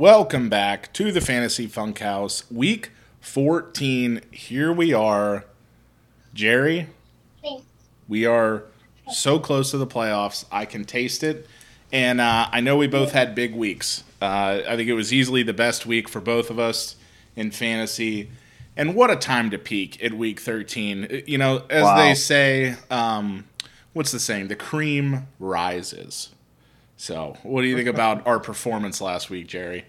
Welcome back to the Fantasy Funkhouse, Week 14. Here we are. Jerry, we are so close to the playoffs. I can taste it. And I know we both had big weeks. I think it was easily the best week for both of us in fantasy. And what a time to peak at Week 13. You know, as they say, what's the saying? The cream rises. So, what do you think about our performance last week, Jerry?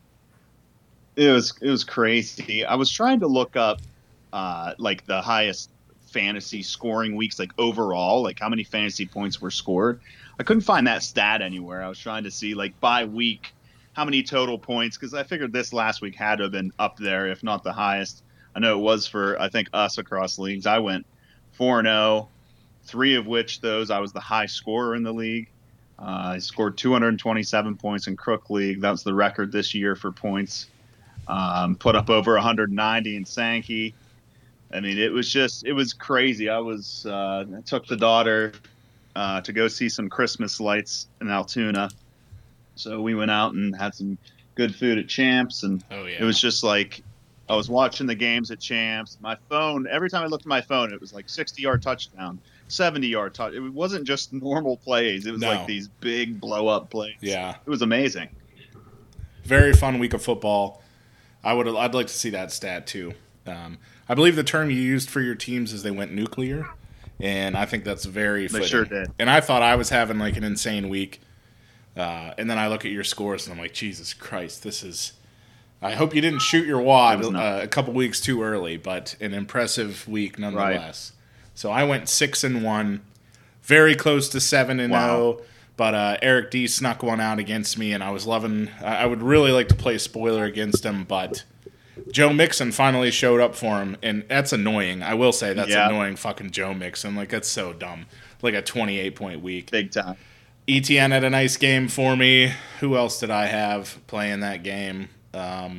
It was crazy. I was trying to look up like the highest fantasy scoring weeks, like overall, like how many fantasy points were scored. I couldn't find that stat anywhere. I was trying to see like by week how many total points, because I figured this last week had to have been up there, if not the highest. I know it was for, I think, us across leagues. I went 4-0, three of which those I was the high scorer in the league. I scored 227 points in Crook League. That was the record this year for points. Put up over 190 in Sankey. I mean, it was crazy. I took the daughter to go see some Christmas lights in Altoona. So we went out and had some good food at Champs. And It was just like, I was watching the games at Champs. My phone, every time I looked at my phone, it was like 60-yard touchdown. 70-yard touch. It wasn't just normal plays. It was like these big blow-up plays. Yeah. It was amazing. Very fun week of football. I'd like to see that stat too. I believe the term you used for your teams is they went nuclear, and I think that's very fitting. They sure did. And I thought I was having like an insane week, and then I look at your scores and I'm like, Jesus Christ, this is. I hope you didn't shoot your wad a couple weeks too early, but an impressive week nonetheless. Right. So I went 6-1, very close to 7-0. Wow. But Eric D snuck one out against me, and I was loving. I would really like to play spoiler against him, but Joe Mixon finally showed up for him, and that's annoying. I will say that's annoying. Fucking Joe Mixon, like that's so dumb. Like a 28-point week, big time. ETN had a nice game for me. Who else did I have playing that game? I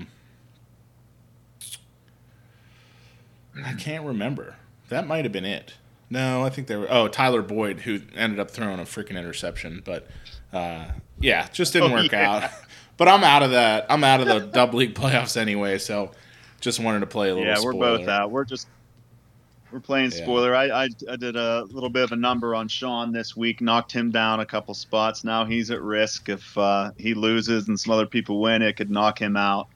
can't remember. That might have been it. No, I think they were. Oh, Tyler Boyd, who ended up throwing a freaking interception, but just didn't work out. But I'm out of that. I'm out of the Dub League playoffs anyway, so just wanted to play a little. Yeah, spoiler. We're both out. We're playing spoiler. I did a little bit of a number on Sean this week, knocked him down a couple spots. Now he's at risk. If he loses and some other people win, it could knock him out.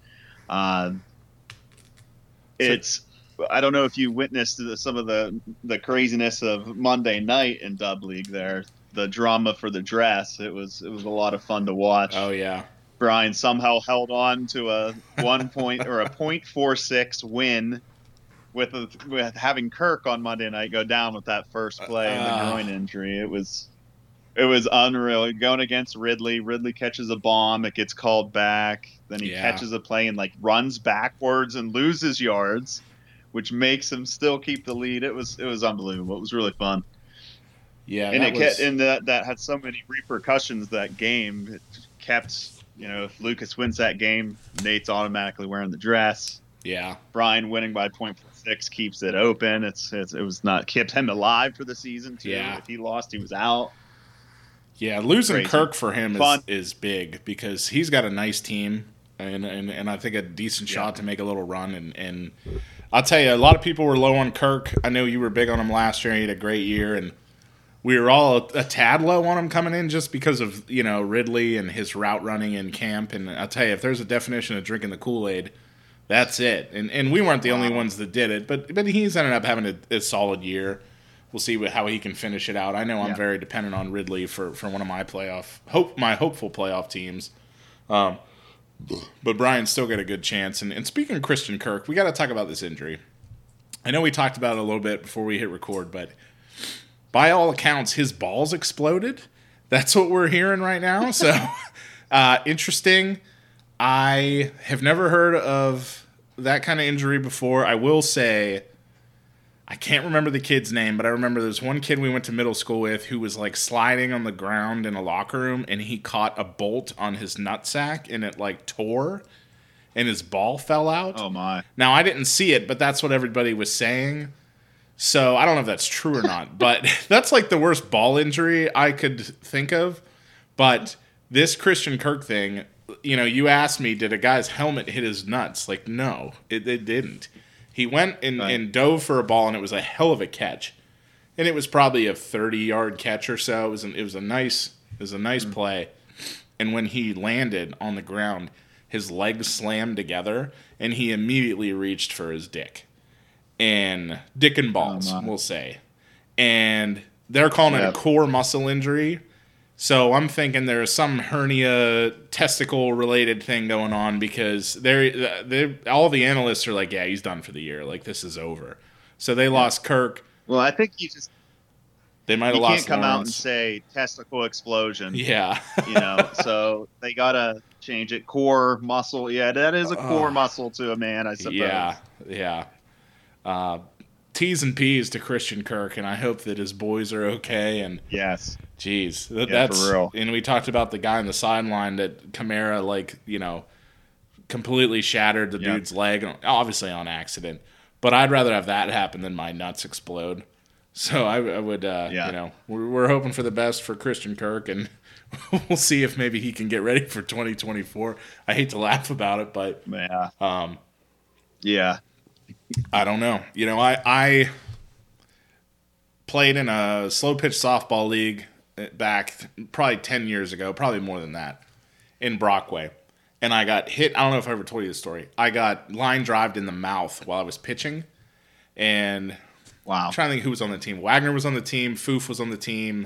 I don't know if you witnessed some of the craziness of Monday night in Dub League there. The drama for the dress. It was a lot of fun to watch. Oh, yeah. Brian somehow held on to a 1 point or a .46 win with having Kirk on Monday night go down with that first play and the groin injury. It was unreal. Going against Ridley. Ridley catches a bomb. It gets called back. Then he catches a play and like runs backwards and loses yards, which makes him still keep the lead. It was unbelievable. It was really fun. Yeah, and that had so many repercussions. That game, it kept, if Lucas wins that game, Nate's automatically wearing the dress. Yeah, Brian winning by .46 keeps it open. It was not kept him alive for the season too. Yeah. If he lost, he was out. Yeah, losing Kirk for him is big because he's got a nice team and I think a decent shot to make a little run and. I'll tell you, a lot of people were low on Kirk. I know you were big on him last year. He had a great year, and we were all a tad low on him coming in just because of Ridley and his route running in camp. And I'll tell you, if there's a definition of drinking the Kool-Aid, that's it. And we weren't the only ones that did it, but he's ended up having a solid year. We'll see how he can finish it out. I know I'm very dependent on Ridley for one of my hopeful playoff teams. But Brian's still got a good chance. And speaking of Christian Kirk, we got to talk about this injury. I know we talked about it a little bit before we hit record, but by all accounts, his balls exploded. That's what we're hearing right now. So, interesting. I have never heard of that kind of injury before. I will say, I can't remember the kid's name, but I remember there's one kid we went to middle school with who was like sliding on the ground in a locker room and he caught a bolt on his nutsack and it like tore and his ball fell out. Oh my. Now I didn't see it, but that's what everybody was saying. So I don't know if that's true or not, but that's like the worst ball injury I could think of. But this Christian Kirk thing, you asked me, did a guy's helmet hit his nuts? Like, no, it didn't. He went and dove for a ball, and it was a hell of a catch. And it was probably a 30-yard catch or so. It was a nice play. And when he landed on the ground, his legs slammed together, and he immediately reached for his dick. And dick and balls, we'll say. And they're calling it a core muscle injury. So I'm thinking there's some hernia testicle-related thing going on because all the analysts are like, yeah, he's done for the year. Like, this is over. So they lost Kirk. Well, I think they might have lost. You can't come Lawrence. Out and say testicle explosion. Yeah. So they got to change it. Core muscle. Yeah, that is a core muscle to a man, I suppose. Yeah. T's and P's to Christian Kirk, and I hope that his boys are okay. And yes. Jeez, that's for real. And we talked about the guy on the sideline that Kamara, completely shattered the dude's leg, obviously on accident. But I'd rather have that happen than my nuts explode. So I would, we're hoping for the best for Christian Kirk, and we'll see if maybe he can get ready for 2024. I hate to laugh about it, but I don't know. I played in a slow pitch softball league back probably 10 years ago, probably more than that, in Brockway. And I got hit. I don't know if I ever told you the story. I got line drived in the mouth while I was pitching. And I'm trying to think who was on the team. Wagner was on the team. Foof was on the team.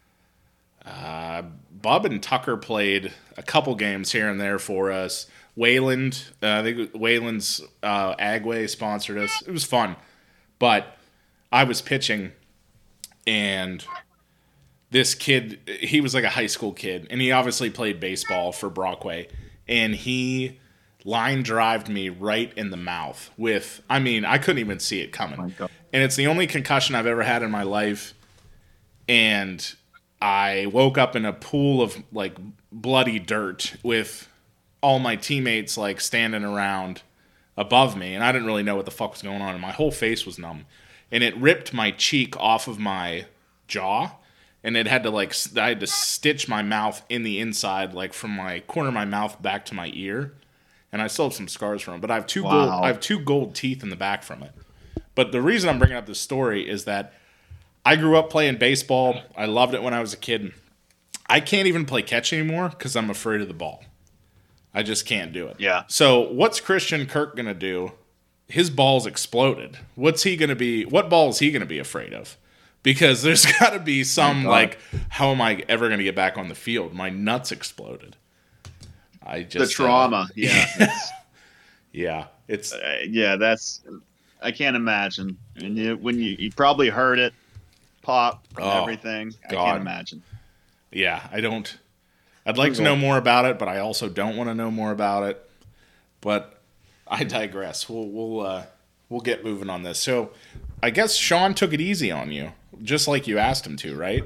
Bub and Tucker played a couple games here and there for us. Wayland, I think Wayland's Agway sponsored us. It was fun. But I was pitching, and this kid, he was like a high school kid, and he obviously played baseball for Brockway, and he line drived me right in the mouth with, I couldn't even see it coming. And it's the only concussion I've ever had in my life, and I woke up in a pool of, bloody dirt with all my teammates, standing around above me, and I didn't really know what the fuck was going on, and my whole face was numb. And it ripped my cheek off of my jaw, and it had to I had to stitch my mouth in the inside, from my corner of my mouth back to my ear, and I still have some scars from it. But I have two gold teeth in the back from it. But the reason I'm bringing up this story is that I grew up playing baseball. I loved it when I was a kid. I can't even play catch anymore because I'm afraid of the ball. I just can't do it. Yeah. So what's Christian Kirk gonna do? His ball's exploded. What ball is he gonna be afraid of? Because there's got to be some how am I ever gonna get back on the field? My nuts exploded. The trauma. It's that's I can't imagine. And when you probably heard it pop and everything. God. I can't imagine. Yeah, I don't. I'd like to know more about it, but I also don't want to know more about it. But I digress. We'll get moving on this. So, I guess Sean took it easy on you, just like you asked him to, right?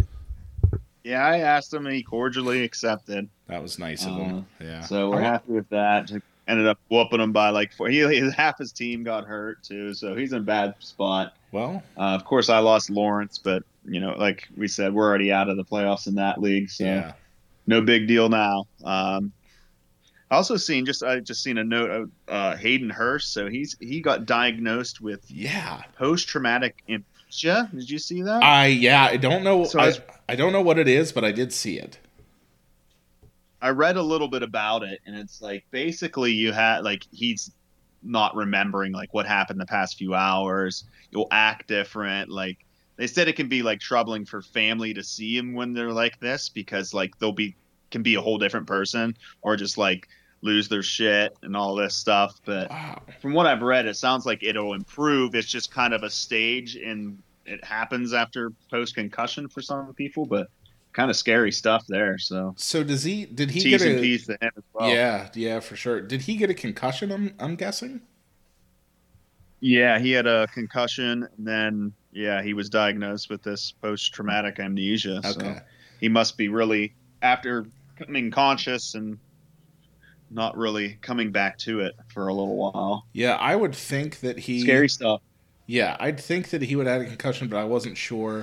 I asked him, and he cordially accepted. That was nice of him. Yeah. So we're happy with that. Ended up whooping him by half his team got hurt too, so he's in a bad spot. Well, of course I lost Lawrence, but like we said, we're already out of the playoffs in that league, so no big deal now. I also I just seen a note of Hayden Hurst, so he got diagnosed with post-traumatic amnesia. Did you see that? I don't know. So I don't know what it is, but I did see it. I read a little bit about it, and it's basically you had he's not remembering what happened the past few hours. You'll act different. They said it can be troubling for family to see him when they're like this because can be a whole different person or just lose their shit and all this stuff. But from what I've read, it sounds like it'll improve. It's just kind of a stage, and it happens after post concussion for some people, but. Kind of scary stuff there. So did he get a piece to him as well? Yeah, for sure. Did he get a concussion? I'm guessing. Yeah, he had a concussion, and then he was diagnosed with this post-traumatic amnesia. Okay. So he must be really after becoming conscious and not really coming back to it for a little while. Yeah, I would think that scary stuff. Yeah, I'd think that he would have had a concussion, but I wasn't sure.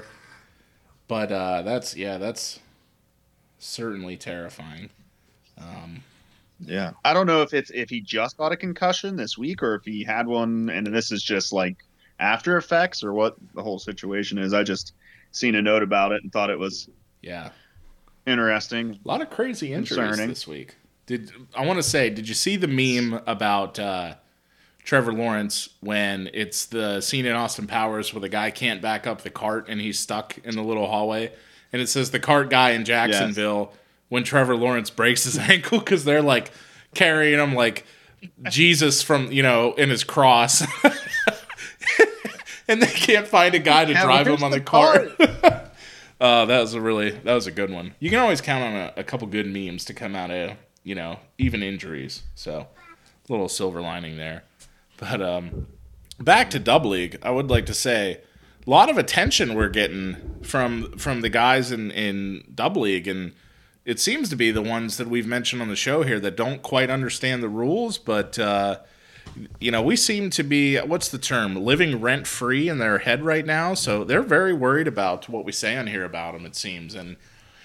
But that's certainly terrifying. Yeah, I don't know if he just got a concussion this week or if he had one and this is just like after effects or what the whole situation is. I just seen a note about it and thought it was Yeah. interesting, A lot of crazy injuries concerning. this week. Did you see the meme about Trevor Lawrence when it's the scene in Austin Powers where the guy can't back up the cart and he's stuck in the little hallway? And it says the cart guy in Jacksonville when Trevor Lawrence breaks his ankle because they're like carrying him like Jesus from, in his cross. And they can't find a guy to drive him on the cart. That was a good one. You can always count on a couple good memes to come out of, even injuries. So, a little silver lining there. But back to Dub League, I would like to say a lot of attention we're getting from the guys in Dub League, and it seems to be the ones that we've mentioned on the show here that don't quite understand the rules, but we seem to be, what's the term, living rent free in their head right now. So they're very worried about what we say on here about them, it seems. And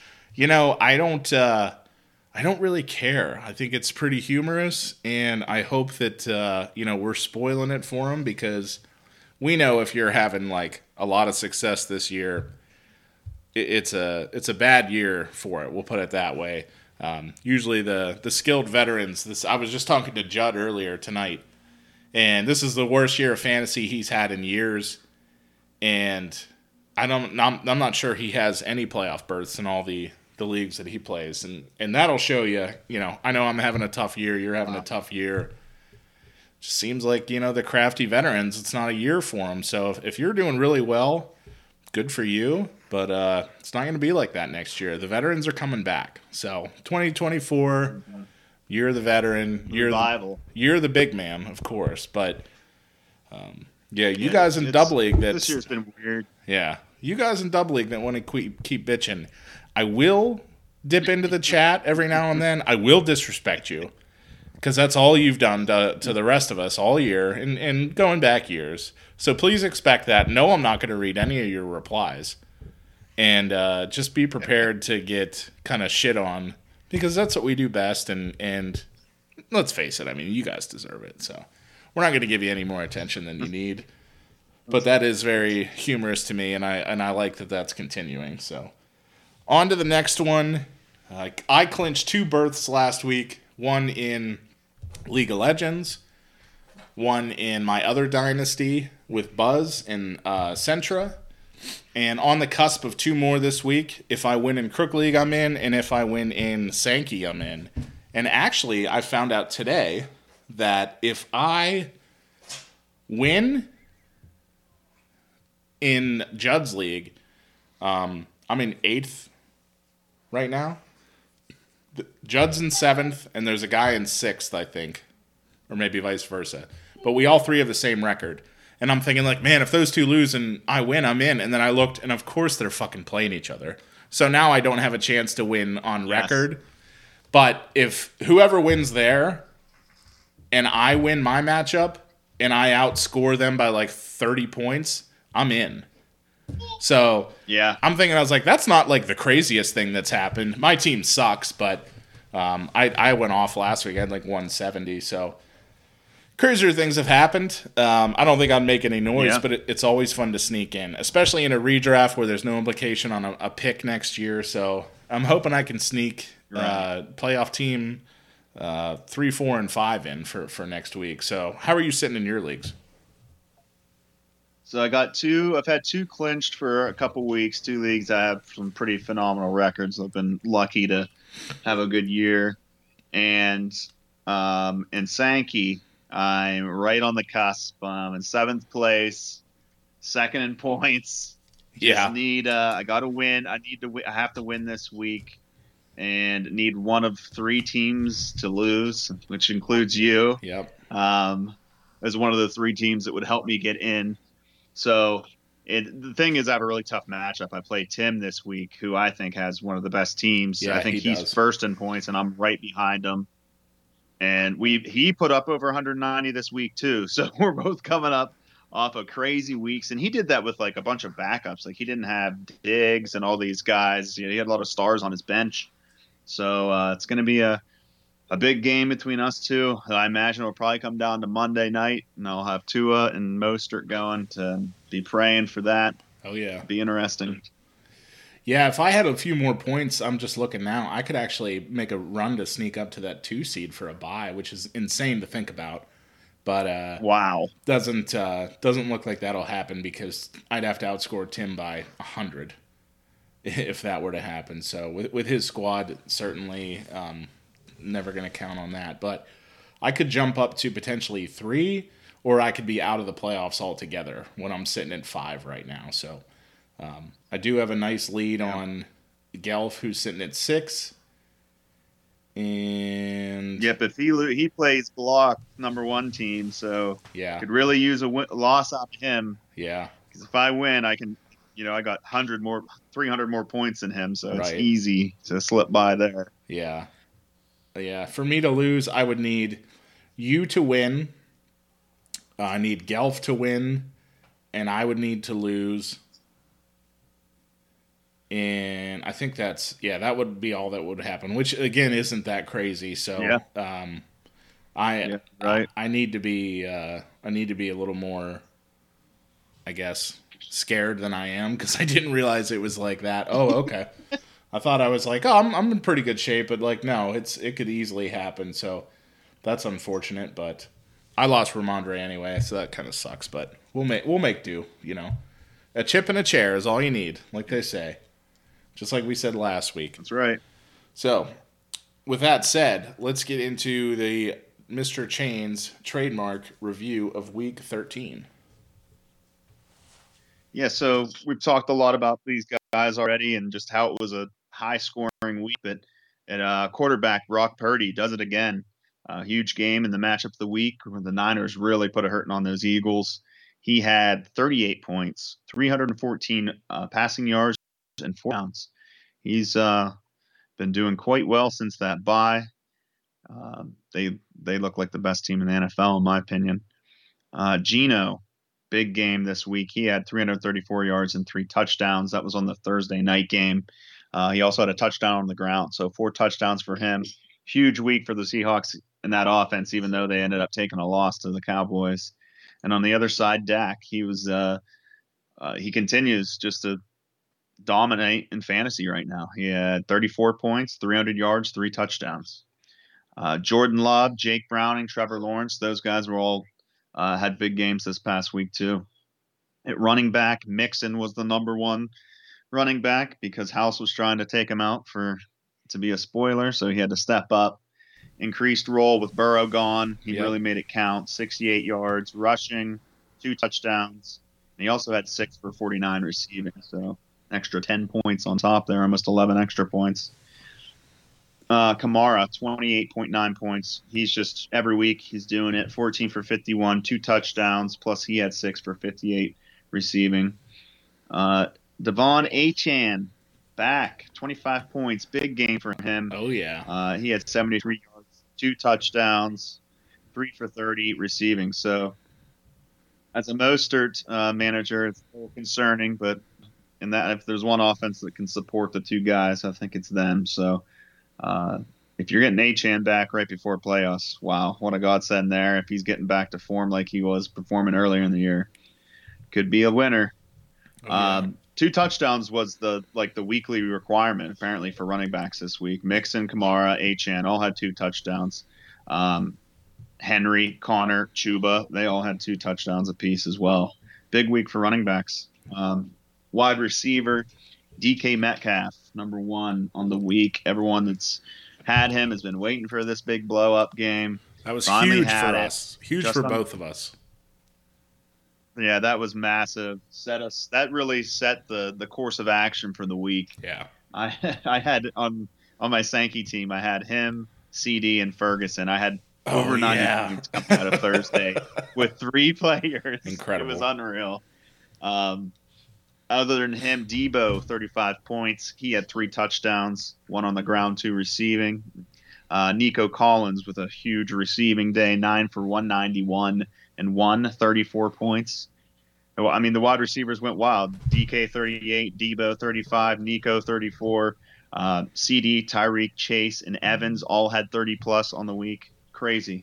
I don't really care. I think it's pretty humorous, and I hope that we're spoiling it for them because we know if you're having like a lot of success this year, it's a bad year for it. We'll put it that way. Usually the skilled veterans. I was just talking to Judd earlier tonight, and this is the worst year of fantasy he's had in years. And I'm not sure he has any playoff berths in all the leagues that he plays, and that'll show you. I know I'm having a tough year. You're having a tough year. Just seems like the crafty veterans. It's not a year for them. So if you're doing really well, good for you. But it's not going to be like that next year. The veterans are coming back. So 2024, you're the veteran. You're the big man, of course. But you guys in Dub League. This year's been weird. Yeah, you guys in Dub League that want to keep bitching. I will dip into the chat every now and then. I will disrespect you because that's all you've done to the rest of us all year and going back years. So please expect that. No, I'm not going to read any of your replies. And just be prepared to get kind of shit on because that's what we do best. And let's face it, I mean, you guys deserve it. So we're not going to give you any more attention than you need. But that is very humorous to me, and I like that that's continuing. So on to the next one. I clinched 2 berths last week. One in League of Legends. One in my other dynasty with Buzz and Sentra. And on the cusp of 2 more this week. If I win in Crook League, I'm in. And if I win in Sankey, I'm in. And actually, I found out today that if I win in Judd's League, I'm in 8th right now. Judd's in 7th, and there's a guy in 6th, I think. Or maybe vice versa. But we all 3 have the same record. And I'm thinking, like, man, if those 2 lose and I win, I'm in. And then I looked, and of course they're fucking playing each other. So now I don't have a chance to win on record. But if whoever wins there and I win my matchup and I outscore them by like 30 points, I'm in. So yeah, I'm thinking, I was like, that's not like the craziest thing that's happened. My team sucks, but I went off last week. I had like 170. So crazier things have happened. I don't think I'd make any noise, but it's always fun to sneak in, especially in a redraft where there's no implication on a pick next year. So I'm hoping I can sneak playoff team 3, 4, and 5 in for next week. So how are you sitting in your leagues? So I got 2. I've had 2 clinched for a couple weeks. 2 leagues. I have some pretty phenomenal records. I've been lucky to have a good year. And in Sankey, I'm right on the cusp. I'm in 7th place, 2nd in points. Just need. I got to win. I have to win this week, and need one of 3 teams to lose, which includes you. Yep. As one of the 3 teams that would help me get in. So the thing is, I have a really tough matchup. I play Tim this week, who I think has one of the best teams. Yeah, I think he's does. 1st in points, and I'm right behind him. And he put up over 190 this week too. So we're both coming up off of crazy weeks. And he did that with like a bunch of backups. Like he didn't have Diggs and all these guys. He had a lot of stars on his bench. So it's going to be a a big game between us two. I imagine it'll probably come down to Monday night, and I'll have Tua and Mostert going to be praying for that. Oh, yeah. It'll be interesting. Yeah, if I had a few more points, I'm just looking now, I could actually make a run to sneak up to that 2 seed for a bye, which is insane to think about. But wow, doesn't look like that'll happen because I'd have to outscore Tim by 100 if that were to happen. So with his squad, certainly never going to count on that. But I could jump up to potentially 3, or I could be out of the playoffs altogether when I'm sitting at 5 right now. So I do have a nice lead on Gelf, who's sitting at 6. And yep, if he plays block number 1 team, so could really use a loss out of him. Yeah, because if I win, I can, I got 300 more points than him, so it's easy to slip by there. Yeah. For me to lose, I would need you to win. I need Gelf to win, and I would need to lose. And I think that would be all that would happen, which again isn't that crazy. So I need to be a little more, I guess, scared than I am, because I didn't realize it was like that. Oh, okay. I thought I was like, I'm in pretty good shape, but like no, it could easily happen. So that's unfortunate, but I lost Ramondre anyway, so that kind of sucks. But we'll make do. A chip and a chair is all you need, like they say. Just like we said last week. That's right. So, with that said, let's get into the Mr. Chains trademark review of Week 13. Yeah, so we've talked a lot about these guys already and just how it was a high-scoring week. But at quarterback, Brock Purdy does it again. Huge game in the matchup of the week where the Niners really put a hurting on those Eagles. He had 38 points, 314 passing yards, and 4 downs. He's been doing quite well since that bye. They look like the best team in the NFL, in my opinion. Geno, big game this week. He had 334 yards and 3 touchdowns. That was on the Thursday night game. He also had a touchdown on the ground, so 4 touchdowns for him. Huge week for the Seahawks in that offense, even though they ended up taking a loss to the Cowboys. And on the other side, Dak, he continues just to dominate in fantasy right now. He had 34 points, 300 yards, 3 touchdowns. Jordan Love, Jake Browning, Trevor Lawrence, those guys were all had big games this past week too. At running back, Mixon was the number 1 running back because House was trying to take him out to be a spoiler, so he had to step up. Increased role with Burrow gone. He really made it count. 68 yards rushing, 2 touchdowns. And he also had 6 for 49 receiving, so extra 10 points on top there, almost 11 extra points. Kamara, 28.9 points. He's just, every week he's doing it. 14 for 51, 2 touchdowns, plus he had 6 for 58 receiving. Devon Achane, back, 25 points. Big game for him. Oh, yeah. He had 73 yards, 2 touchdowns, 3 for 30 receiving. So as a Mostert manager, it's a little concerning, but if there's one offense that can support the 2 guys, I think it's them. So if you're getting Achane back right before playoffs, wow, what a godsend there. If he's getting back to form like he was performing earlier in the year, could be a winner. Oh, yeah. 2 touchdowns was the weekly requirement apparently for running backs this week. Mixon, Kamara, Achane all had 2 touchdowns. Henry, Connor, Chuba, they all had 2 touchdowns apiece as well. Big week for running backs. Wide receiver, DK Metcalf, number 1 on the week. Everyone that's had him has been waiting for this big blow-up game. That was huge for us. Huge for both of us. Yeah, that was massive. That really set the course of action for the week. Yeah. I had on my Sankey team, I had him, CD, and Ferguson. I had over 90 points coming out of Thursday with 3 players. Incredible. It was unreal. Other than him, Debo, 35 points. He had 3 touchdowns, 1 on the ground, 2 receiving. Nico Collins with a huge receiving day, 9 for 191 and 34 points. I mean, the wide receivers went wild. DK 38, Debo 35, Nico 34, CD, Tyreek, Chase, and Evans all had 30 plus on the week. Crazy.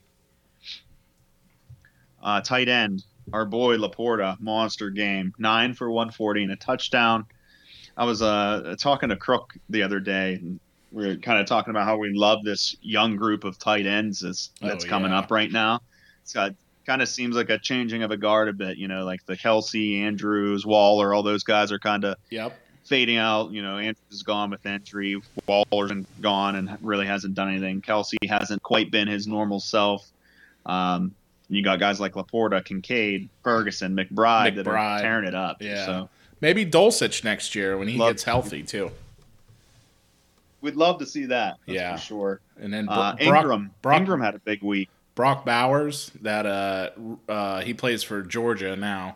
Tight end, our boy Laporta, monster game, 9 for 140 and a touchdown. I was talking to Crook the other day, and we were kind of talking about how we love this young group of tight ends that's coming up right now. It's got kind of seems like a changing of a guard a bit, like the Kelsey, Andrews, Waller, all those guys are kind of fading out. Andrews is gone with injury, Waller's been gone and really hasn't done anything. Kelsey hasn't quite been his normal self. You got guys like Laporta, Kincaid, Ferguson, McBride that are tearing it up. Yeah. So maybe Dulcich next year when he gets healthy too. We'd love to see that. That's for sure. And then Ingram had a big week. Brock Bowers, that he plays for Georgia now.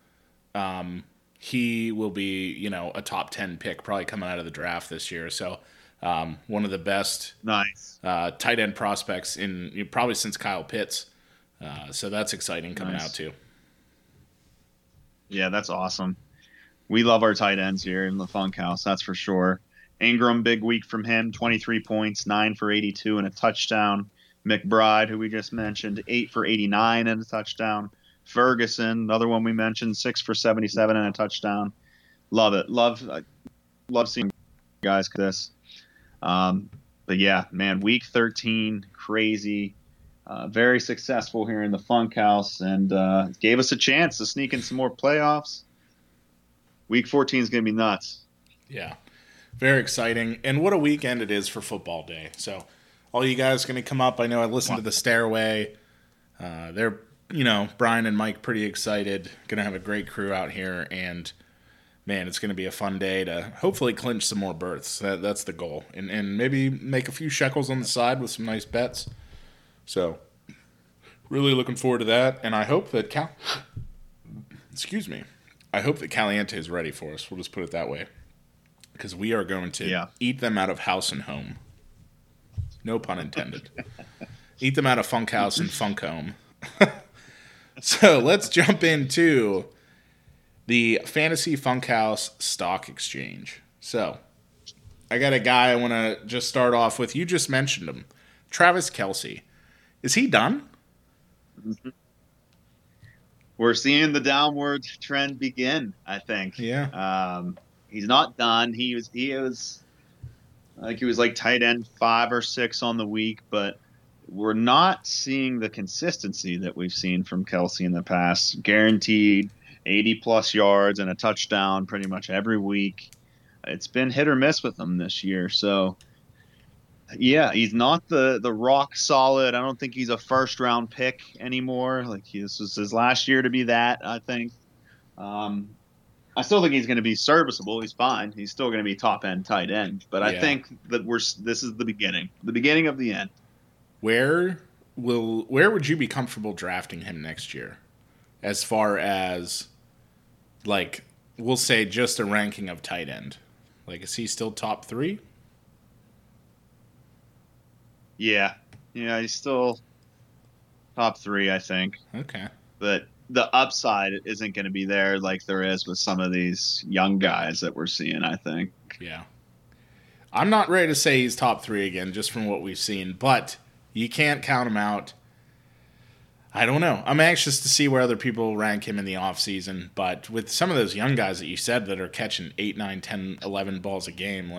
He will be, a top 10 pick probably coming out of the draft this year. So one of the best tight end prospects in probably since Kyle Pitts. So that's exciting coming out too. Yeah, that's awesome. We love our tight ends here in the Funk House, that's for sure. Ingram, big week from him, 23 points, 9 for 82 and a touchdown. McBride, who we just mentioned, 8 for 89 and a touchdown. Ferguson, another one we mentioned, 6 for 77 and a touchdown. Love it. Love seeing guys like this. But yeah, man, week 13, crazy. Very successful here in the Funk House, and gave us a chance to sneak in some more playoffs. Week 14 is going to be nuts. Yeah, very exciting. And what a weekend it is for football day. So all you guys going to come up. I know I listened to the Stairway. They're, Brian and Mike pretty excited. Going to have a great crew out here, and man, it's going to be a fun day to hopefully clinch some more berths. That's the goal, and maybe make a few shekels on the side with some nice bets. So, really looking forward to that, and I hope that I hope that Caliente is ready for us. We'll just put it that way, because we are going to eat them out of house and home. No pun intended. Eat them out of Funk House and Funk Home. So let's jump into the Fantasy Funk House Stock Exchange. So I got a guy I want to just start off with. You just mentioned him, Travis Kelce. Is he done? Mm-hmm. We're seeing the downward trend begin, I think. Yeah. He's not done. He was like tight end 5 or 6 on the week, but we're not seeing the consistency that we've seen from Kelce in the past. Guaranteed 80-plus yards and a touchdown pretty much every week. It's been hit or miss with him this year. So, yeah, he's not the rock solid. I don't think he's a first-round pick anymore. This was his last year to be that, I think. I still think he's going to be serviceable. He's fine. He's still going to be top-end tight end. But I think that this is the beginning of the end. Where would you be comfortable drafting him next year? As far as, we'll say just a ranking of tight end. Is he still top 3? Yeah, he's still top 3, I think. Okay. But the upside isn't going to be there like there is with some of these young guys that we're seeing, I think. Yeah. I'm not ready to say he's top 3 again, just from what we've seen, but you can't count him out. I don't know. I'm anxious to see where other people rank him in the offseason, but with some of those young guys that you said that are catching 8, 9, 10, 11 balls a game,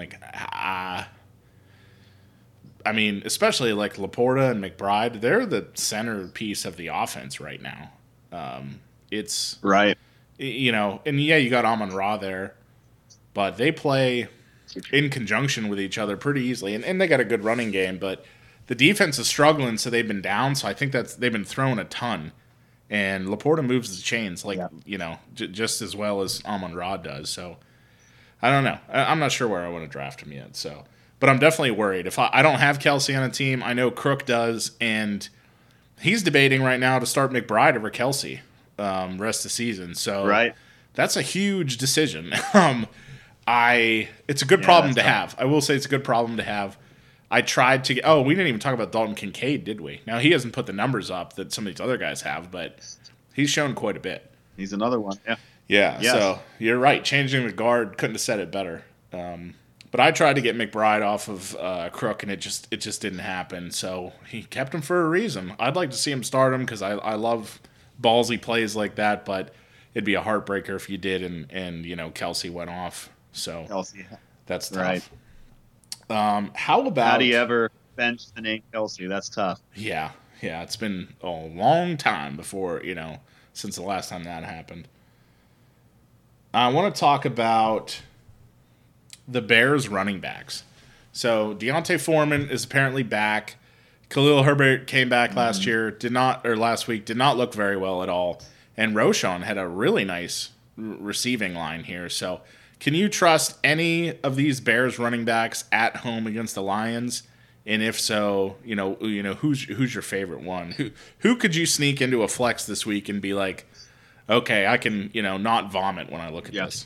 especially like Laporta and McBride, they're the centerpiece of the offense right now. It's right. And you got Amon-Ra there, but they play in conjunction with each other pretty easily, and they got a good running game, but the defense is struggling, so they've been down. So I think they've been throwing a ton, and Laporta moves the chains just as well as Amon-Ra does. So I don't know. I'm not sure where I want to draft him yet. So, but I'm definitely worried. If I don't have Kelce on a team, I know Crook does, and he's debating right now to start McBride over Kelce rest of the season. So that's a huge decision. It's a good problem to have. I will say it's a good problem to have. I tried to get... we didn't even talk about Dalton Kincaid, did we? Now, he hasn't put the numbers up that some of these other guys have, but he's shown quite a bit. He's another one, yeah. Yeah, yes. So you're right. Changing the guard couldn't have said it better. But I tried to get McBride off of Crook, and it just didn't happen. So he kept him for a reason. I'd like to see him start him because I love ballsy plays like that, but it'd be a heartbreaker if you did and Kelce went off. So Kelce, that's tough. Right. How do you ever bench the name Kelce? That's tough. Yeah. It's been a long time before, since the last time that happened. I want to talk about the Bears running backs. So D'Onta Foreman is apparently back. Khalil Herbert came back last week, did not look very well at all. And Roschon had a really nice receiving line here. So can you trust any of these Bears running backs at home against the Lions? And if so, who's your favorite one? Who could you sneak into a flex this week and be like, okay, I can, not vomit when I look at this?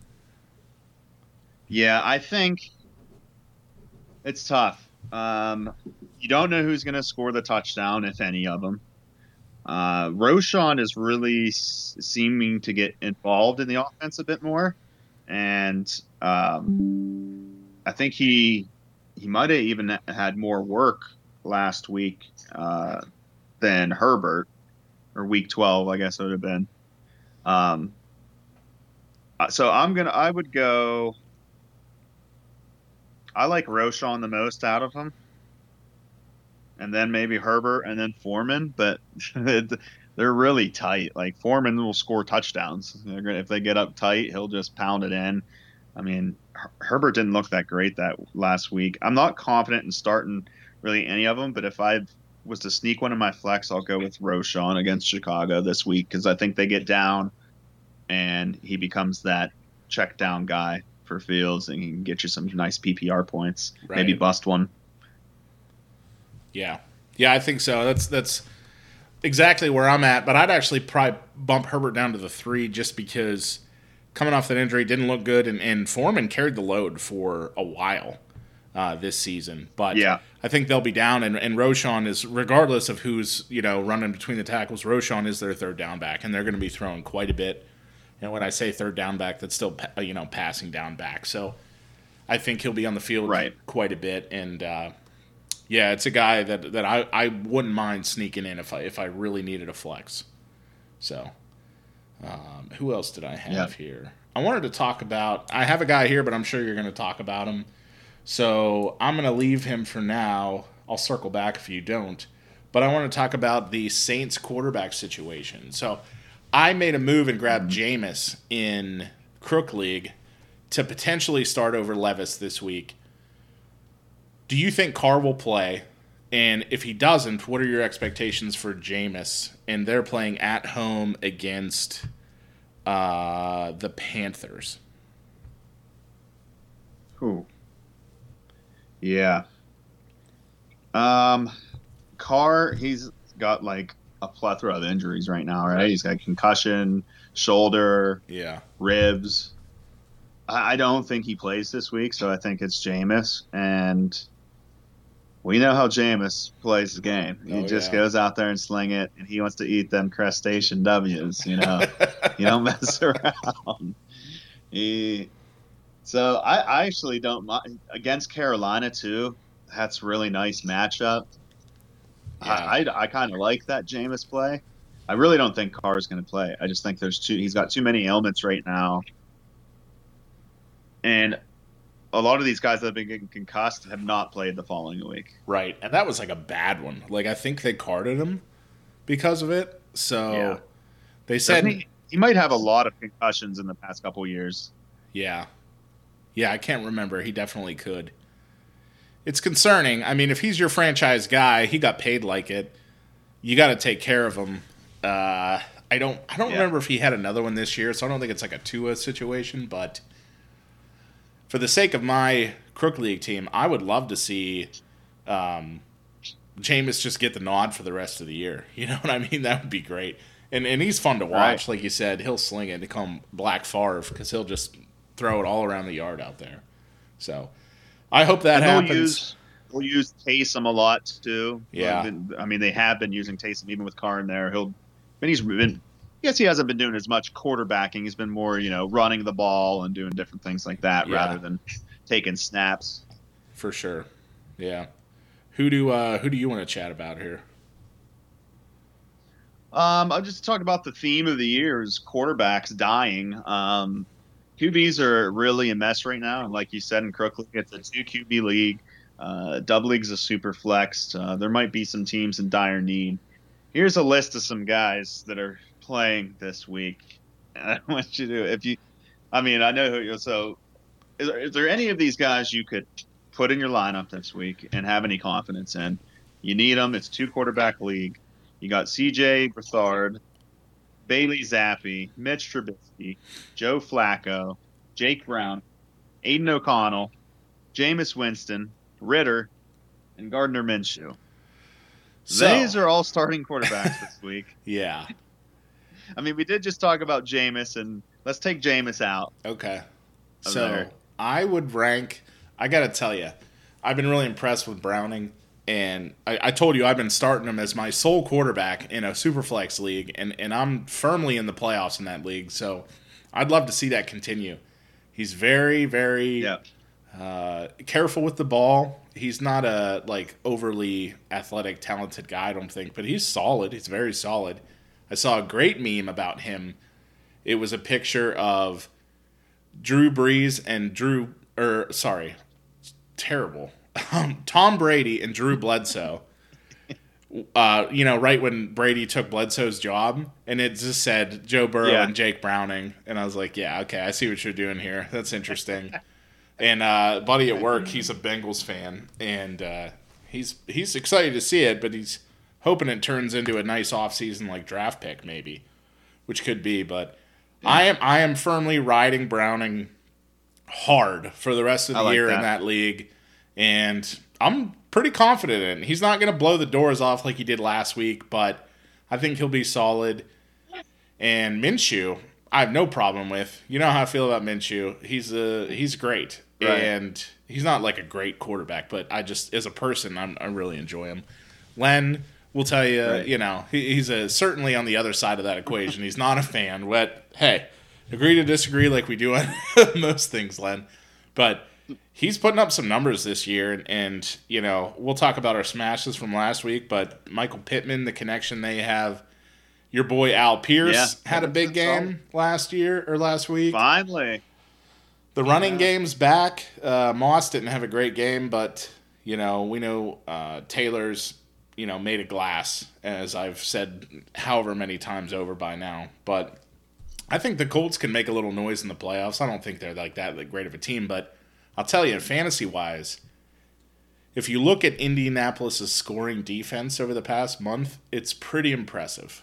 Yeah, I think it's tough. You don't know who's going to score the touchdown, if any of them. Roschon is really seeming to get involved in the offense a bit more. And I think he might have even had more work last week than Herbert, or week 12, I guess it would have been. So I would go. I like Roschon the most out of them, and then maybe Herbert, and then Foreman. But they're really tight. Like Foreman will score touchdowns if they get up tight. He'll just pound it in. I mean, Herbert didn't look that great that last week. I'm not confident in starting really any of them, but if I was to sneak one in my flex, I'll go with Roschon against Chicago this week because I think they get down, and he becomes that check down guy for Fields, and he can get you some nice PPR points. Right. Maybe bust one. Yeah, I think so. That's exactly where I'm at. But I'd actually probably bump Herbert down to the 3 just because coming off that injury didn't look good, and Foreman carried the load for a while this season. But yeah. I think they'll be down, and Roschon is, regardless of who's running between the tackles, Roschon is their third down back, and they're going to be throwing quite a bit. And when I say third down back, that's still passing down back. So I think he'll be on the field quite a bit. And it's a guy that I wouldn't mind sneaking in if I really needed a flex. So who else did I have here? I wanted to talk about. I have a guy here, but I'm sure you're going to talk about him. So I'm going to leave him for now. I'll circle back if you don't. But I want to talk about the Saints quarterback situation. So I made a move and grabbed Jameis in Crook League to potentially start over Levis this week. Do you think Carr will play? And if he doesn't, what are your expectations for Jameis? And they're playing at home against the Panthers. Who? Yeah. Carr, he's got like a plethora of injuries right now, right? He's got concussion, shoulder, ribs. I don't think he plays this week, so I think it's Jameis. And we know how Jameis plays the game. He just goes out there and sling it, and he wants to eat them crustacean W's, You don't mess around. So I actually don't mind. Against Carolina, too, that's really nice matchup. Yeah. I kind of like that Jameis play. I really don't think Carr is going to play. I just think he's got too many ailments right now. And a lot of these guys that have been getting concussed have not played the following week. Right. And that was like a bad one. Like, I think they carded him because of it. So they said he might have a lot of concussions in the past couple of years. Yeah. Yeah, I can't remember. He definitely could. It's concerning. I mean, if he's your franchise guy, he got paid like it. You got to take care of him. I don't remember if he had another one this year, so I don't think it's like a Tua situation. But for the sake of my Crook League team, I would love to see Jameis just get the nod for the rest of the year. You know what I mean? That would be great. And he's fun to watch. Right. Like you said, he'll sling it to come Black Favre because he'll just throw it all around the yard out there. So I hope that happens. We'll use Taysom a lot too. Yeah. I mean, they have been using Taysom even with Carr in there. He's been guess he hasn't been doing as much quarterbacking. He's been more, running the ball and doing different things like that rather than taking snaps. For sure. Yeah. Who do you want to chat about here? I'll just talk about the theme of the year is quarterbacks dying. QBs are really a mess right now. And like you said in Crook League, it's a 2 QB league. Dub League's a super flex. There might be some teams in dire need. Here's a list of some guys that are playing this week. And I want you to, I know who you're, so is there any of these guys you could put in your lineup this week and have any confidence in? You need them. It's 2 quarterback league. You got CJ Beathard, Bailey Zappi, Mitch Trubisky, Joe Flacco, Jake Brown, Aiden O'Connell, Jameis Winston, Ritter, and Gardner Minshew. These are all starting quarterbacks this week. Yeah. We did just talk about Jameis, and let's take Jameis out. Okay. So I would rank, I got to tell you, I've been really impressed with Browning. And I told you I've been starting him as my sole quarterback in a Superflex league, and I'm firmly in the playoffs in that league. So I'd love to see that continue. He's very, very careful with the ball. He's not a overly athletic, talented guy, I don't think, but he's solid. He's very solid. I saw a great meme about him. It was a picture of Drew Brees and Tom Brady and Drew Bledsoe, right when Brady took Bledsoe's job, and it just said Joe Burrow and Jake Browning, and I was like, yeah, okay, I see what you're doing here. That's interesting. And buddy at work, he's a Bengals fan, and he's excited to see it, but he's hoping it turns into a nice offseason draft pick maybe, which could be. But I am firmly riding Browning hard for the rest of the year in that league. And I'm pretty confident in it. He's not going to blow the doors off like he did last week, but I think he'll be solid. And Minshew, I have no problem with. You know how I feel about Minshew. He's great. Right. And he's not a great quarterback, but as a person, I really enjoy him. Len will tell you, he's certainly on the other side of that equation. He's not a fan, but hey, agree to disagree like we do on most things, Len. But he's putting up some numbers this year, and we'll talk about our smashes from last week, but Michael Pittman, the connection they have. Your boy Al Pierce had a big game last week. Finally. The running game's back. Moss didn't have a great game, but, we know Taylor's, made of glass, as I've said however many times over by now. But I think the Colts can make a little noise in the playoffs. I don't think they're that great of a team, but I'll tell you, fantasy-wise, if you look at Indianapolis' scoring defense over the past month, it's pretty impressive.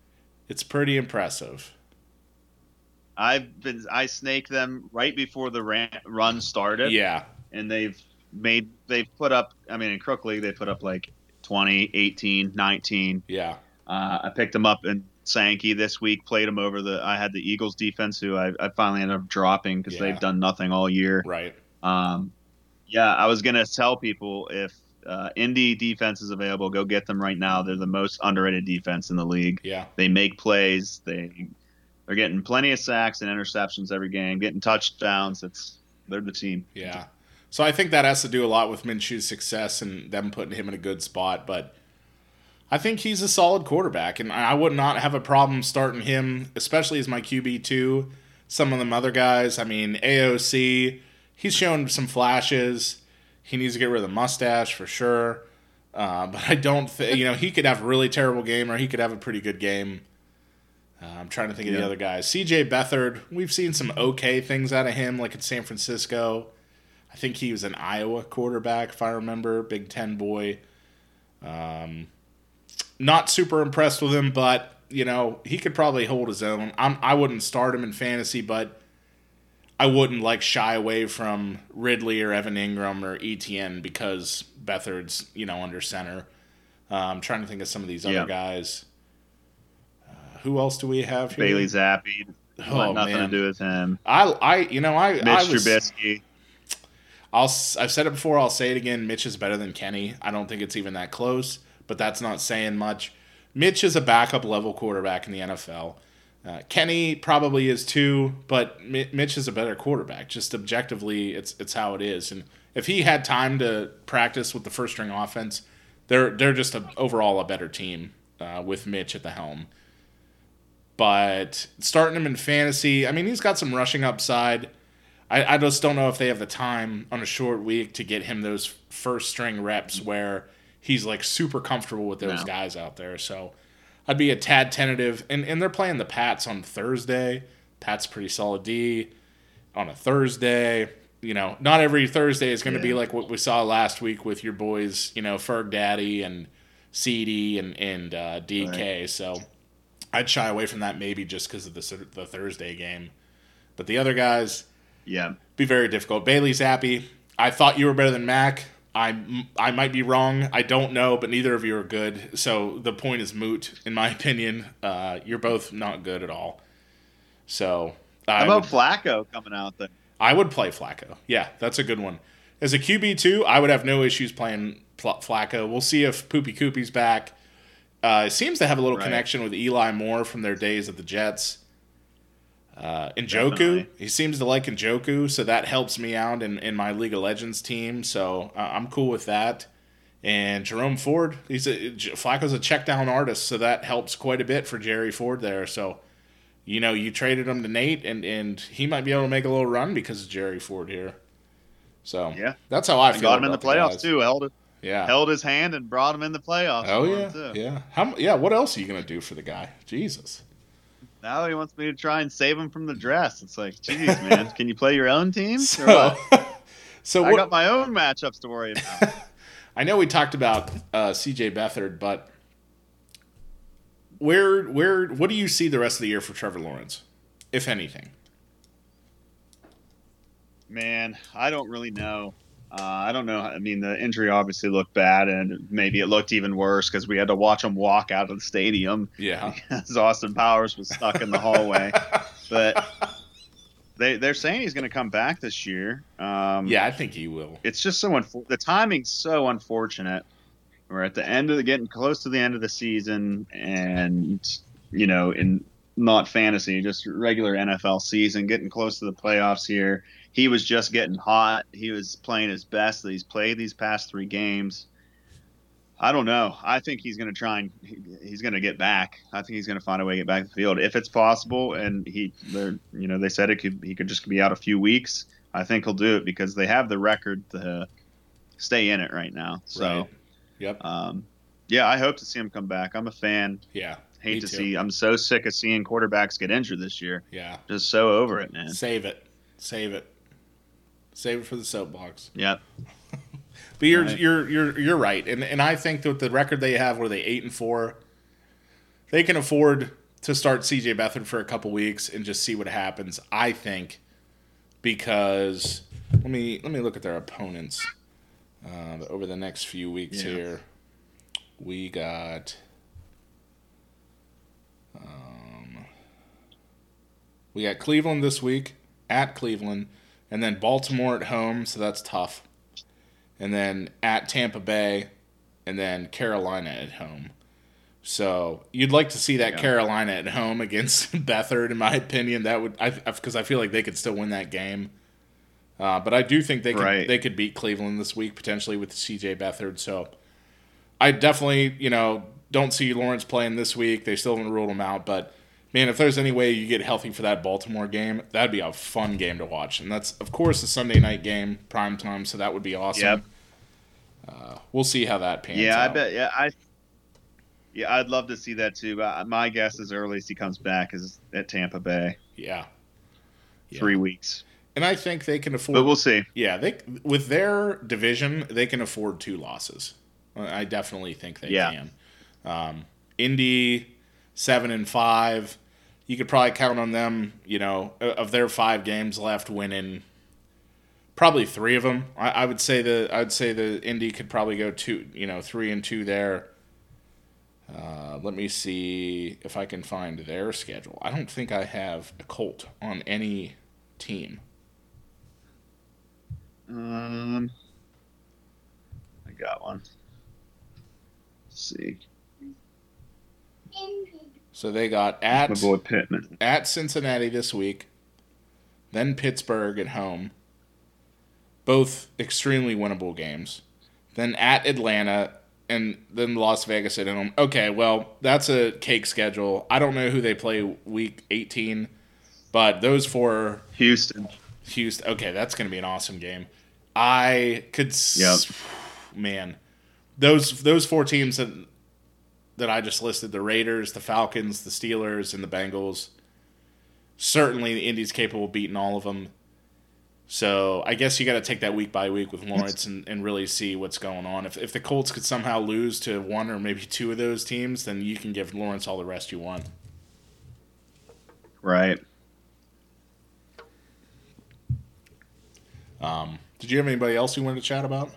I snaked them right before the run started. Yeah. And they've put up, in Crook League, they put up 20, 18, 19. Yeah. I picked them up in Sankey this week, played them over I had the Eagles defense, who I finally ended up dropping because they've done nothing all year. Right. I was going to tell people if Indy defense is available, go get them right now. They're the most underrated defense in the league. Yeah. They make plays. They're getting plenty of sacks and interceptions every game, getting touchdowns. They're the team. Yeah. So I think that has to do a lot with Minshew's success and them putting him in a good spot, but I think he's a solid quarterback, and I would not have a problem starting him, especially as my QB2. Some of them other guys, AOC, he's shown some flashes. He needs to get rid of the mustache for sure. But I don't think, he could have a really terrible game or he could have a pretty good game. I'm trying to think of the other guys. CJ Beathard, we've seen some okay things out of him, like in San Francisco. I think he was an Iowa quarterback, if I remember, Big Ten boy. Not super impressed with him, but, he could probably hold his own. I wouldn't start him in fantasy, but I wouldn't shy away from Ridley or Evan Ingram or ETN because Beathard's, under center. I'm trying to think of some of these other guys. Who else do we have here? Bailey Zappi. Nothing to do with him. Mitch Trubisky. I've said it before. I'll say it again. Mitch is better than Kenny. I don't think it's even that close, but that's not saying much. Mitch is a backup level quarterback in the NFL. Kenny probably is too, but Mitch is a better quarterback. Just objectively, it's how it is. And if he had time to practice with the first string offense, they're just overall a better team with Mitch at the helm. But starting him in fantasy, I mean, he's got some rushing upside. I just don't know if they have the time on a short week to get him those first string reps where he's like super comfortable with those guys out there. So I'd be a tad tentative. And they're playing the Pats on Thursday. Pats pretty solid D on a Thursday. You know, not every Thursday is going to be like what we saw last week with your boys, you know, Ferg Daddy and CD and DK. Right. So I'd shy away from that maybe just because of the Thursday game. But the other guys, be very difficult. Bailey Zappi, I thought you were better than Mac. I might be wrong. I don't know, but neither of you are good. So the point is moot, in my opinion. You're both not good at all. So how about Flacco coming out there? I would play Flacco. Yeah, that's a good one. As a QB2, I would have no issues playing Flacco. We'll see if Poopy Koopy's back. Seems to have a little connection with Eli Moore from their days at the Jets. Njoku, he seems to like Njoku, so that helps me out in my League of Legends team. So I'm cool with that. And Jerome Ford, Flacco's a check down artist, so that helps quite a bit for Jerry Ford there. So, you know, you traded him to Nate, and he might be able to make a little run because of Jerry Ford here. So that's how I feel. Got him in the playoffs too. Held his hand and brought him in the playoffs. Oh yeah. What else are you gonna do for the guy? Jesus. Now he wants me to try and save him from the dress. It's like, geez, man, can you play your own team? So I got my own matchups to worry about. I know we talked about CJ Beathard, but what do you see the rest of the year for Trevor Lawrence, if anything? Man, I don't really know. I don't know. I mean, the injury obviously looked bad, and maybe it looked even worse because we had to watch him walk out of the stadium. Yeah, because Austin Powers was stuck in the hallway. But they're saying he's going to come back this year. I think he will. It's just the timing's so unfortunate. We're at the end of getting close to the end of the season, and you know, in not fantasy, just regular NFL season, getting close to the playoffs here. He was just getting hot. He was playing his best that he's played these past 3 games. I don't know. I think he's going to he's going to get back. I think he's going to find a way to get back to the field if it's possible. And they said he could just be out a few weeks. I think he'll do it because they have the record to stay in it right now. So, right. Yep. I hope to see him come back. I'm a fan. Yeah. Hate to see. I'm so sick of seeing quarterbacks get injured this year. Yeah. Just so over it, man. Save it for the soapbox. Yep. But you're right, and I think that the record they have, where they 8-4, they can afford to start CJ Beathard for a couple weeks and just see what happens. I think, because let me look at their opponents over the next few weeks here. We got Cleveland this week, at Cleveland, and then Baltimore at home, so that's tough. And then at Tampa Bay, and then Carolina at home. So you'd like to see that Carolina at home against Beathard, in my opinion. That would, because I feel like they could still win that game. But I do think they could beat Cleveland this week potentially with CJ Beathard. So I definitely don't see Lawrence playing this week. They still haven't ruled him out, but man, if there's any way you get healthy for that Baltimore game, that'd be a fun game to watch. And that's, of course, a Sunday night game, prime time, so that would be awesome. Yep. We'll see how that pans out. I bet. I'd love to see that too. My guess is earliest he comes back is at Tampa Bay. Yeah. 3 weeks. And I think they can afford. But we'll see. Yeah, with their division, they can afford 2 losses. I definitely think they can. Indy, 7-5. You could probably count on them, of their 5 games left, winning probably 3 of them. I would say the Indy could probably go 3-2 there. Let me see if I can find their schedule. I don't think I have a Colt on any team. I got one. Let's see. So they got my boy Pittman at Cincinnati this week, then Pittsburgh at home. Both extremely winnable games. Then at Atlanta, and then Las Vegas at home. Okay, well, that's a cake schedule. I don't know who they play week 18, but those four. Houston. Okay, that's going to be an awesome game. I could. Yep. Man, those four teams that I just listed, the Raiders, the Falcons, the Steelers, and the Bengals. Certainly, the Indy's capable of beating all of them. So I guess you got to take that week by week with Lawrence and really see what's going on. If the Colts could somehow lose to one or maybe two of those teams, then you can give Lawrence all the rest you want. Right. Did you have anybody else you wanted to chat about?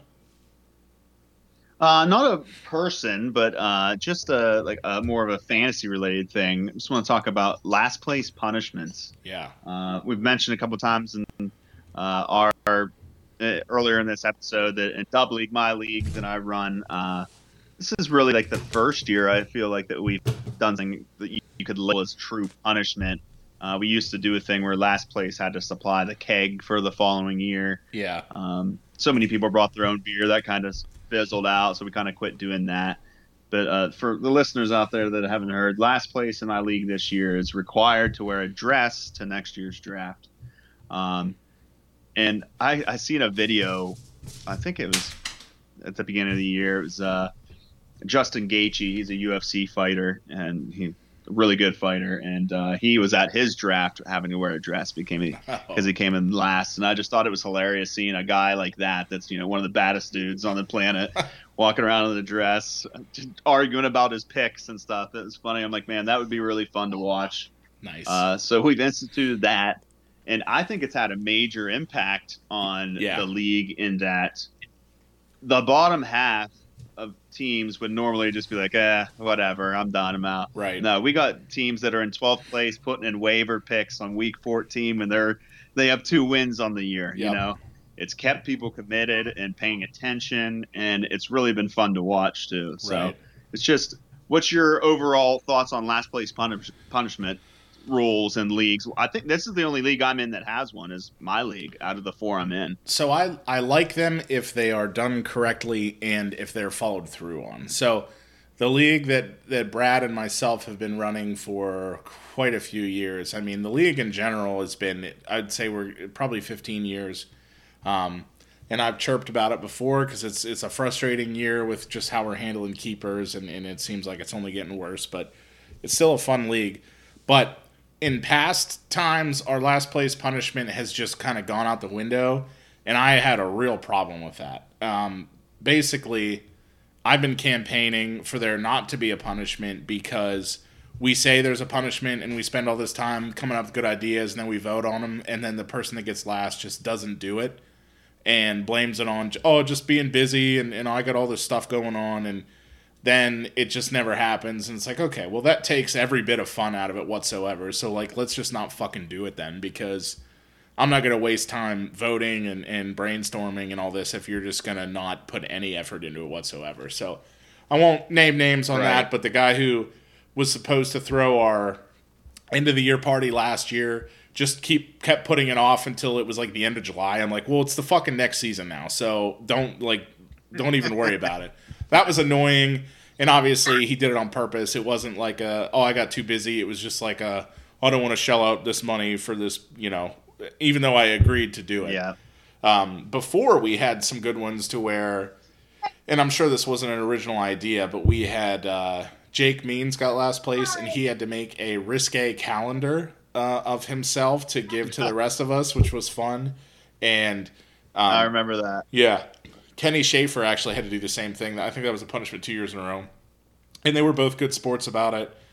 Not a person, but just a more of a fantasy related thing. I just want to talk about last place punishments. Yeah. We've mentioned a couple times in our earlier in this episode that in Dub League, my league that I run, this is really like the first year I feel like that we've done something that you could label as true punishment. We used to do a thing where last place had to supply the keg for the following year. Yeah. So many people brought their own beer. That kind of fizzled out, so we kind of quit doing that. But for the listeners out there that haven't heard, last place in my league this year is required to wear a dress to next year's draft. And I seen a video, I think it was at the beginning of the year. It was Justin Gaethje. He's a UFC fighter, and he's a really good fighter. And he was at his draft having to wear a dress because he came in last. And I just thought it was hilarious seeing a guy like that that's one of the baddest dudes on the planet walking around in a dress, just arguing about his picks and stuff. It was funny. I'm like, man, that would be really fun to watch. Nice. So we've instituted that. And I think it's had a major impact on the league in that the bottom half of teams would normally just be like, whatever, I'm done, I'm out. Right. No, we got teams that are in 12th place putting in waiver picks on week 14 and they have 2 wins on the year. Yep. It's kept people committed and paying attention, and it's really been fun to watch too. So It's just, what's your overall thoughts on last place punishment rules and leagues? I think this is the only league I'm in that has one, is my league out of the 4 I'm in. So I like them if they are done correctly and if they're followed through on. So the league that Brad and myself have been running for quite a few years. I mean, the league in general has been, I'd say we're probably 15 years. And I've chirped about it before because it's a frustrating year with just how we're handling keepers, and it seems like it's only getting worse, but it's still a fun league. But in past times, our last place punishment has just kind of gone out the window, and I had a real problem with that. Basically, I've been campaigning for there not to be a punishment because we say there's a punishment and we spend all this time coming up with good ideas, and then we vote on them, and then the person that gets last just doesn't do it and blames it on, just being busy, and I got all this stuff going on, and then it just never happens, and it's like, okay, well, that takes every bit of fun out of it whatsoever, so, let's just not fucking do it then, because I'm not going to waste time voting and brainstorming and all this if you're just going to not put any effort into it whatsoever. So I won't name names on that, but the guy who was supposed to throw our end-of-the-year party last year just kept putting it off until it was, the end of July. I'm like, well, it's the fucking next season now, so don't even worry about it. That was annoying, and obviously he did it on purpose. It wasn't like I got too busy. It was just like I don't want to shell out this money for this, even though I agreed to do it. Yeah. Before, we had some good ones to where, and I'm sure this wasn't an original idea, but we had Jake Means got last place, and he had to make a risque calendar of himself to give to the rest of us, which was fun. And I remember that. Yeah. Kenny Schaefer actually had to do the same thing. I think that was a punishment 2 years in a row. And they were both good sports about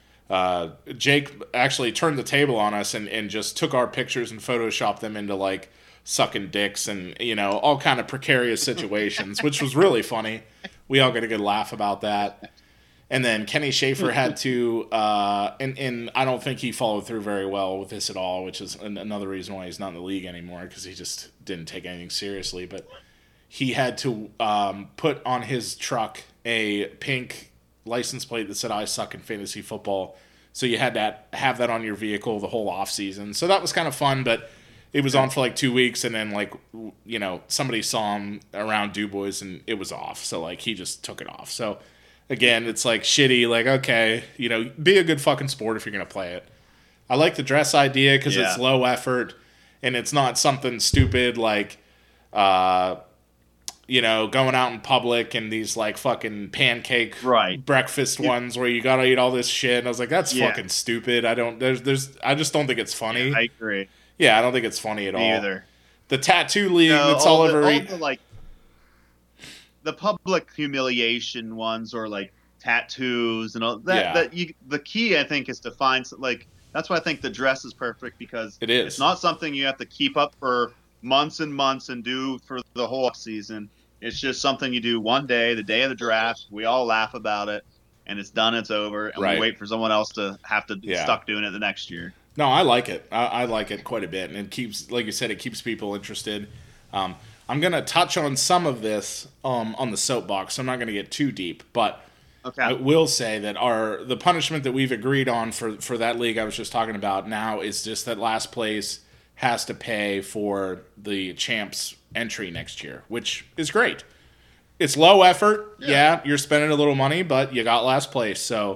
it. Jake actually turned the table on us and just took our pictures and photoshopped them into sucking dicks and, all kind of precarious situations, which was really funny. We all got a good laugh about that. And then Kenny Schaefer had to, and I don't think he followed through very well with this at all, which is another reason why he's not in the league anymore, because he just didn't take anything seriously. But he had to put on his truck a pink license plate that said "I suck in fantasy football," So you had to have that on your vehicle the whole off season. So that was kind of fun, but it was on for like 2 weeks, and then like, you know, somebody saw him around DuBois and it was off. So like he just took it off. So again, it's like shitty. Like, okay, you know, be a good fucking sport if you're gonna play it. I like the dress idea because it's low effort and it's not something stupid like, you know, going out in public and these like fucking pancake breakfast ones where you gotta eat all this shit. And I was like, that's fucking stupid. I just don't think it's funny. Yeah, I agree. Yeah, I don't think it's funny at all. Either. The tattoo league that's all over. Like the public humiliation ones or like tattoos and all that. The key I think is to find like that's why I think the dress is perfect because it's not something you have to keep up for months and months and do for the whole season. It's just something you do one day, the day of the draft. We all laugh about it, and it's done. It's over, and we wait for someone else to have to be stuck doing it the next year. No, I like it. I like it quite a bit, and it keeps, like you said, it keeps people interested. I'm going to touch on some of this on the soapbox, so I'm not going to get too deep, but I will say that the punishment that we've agreed on for that league I was just talking about now is just that last place has to pay for the champs entry next year, which is great. It's low effort. Yeah, you're spending a little money, but you got last place. So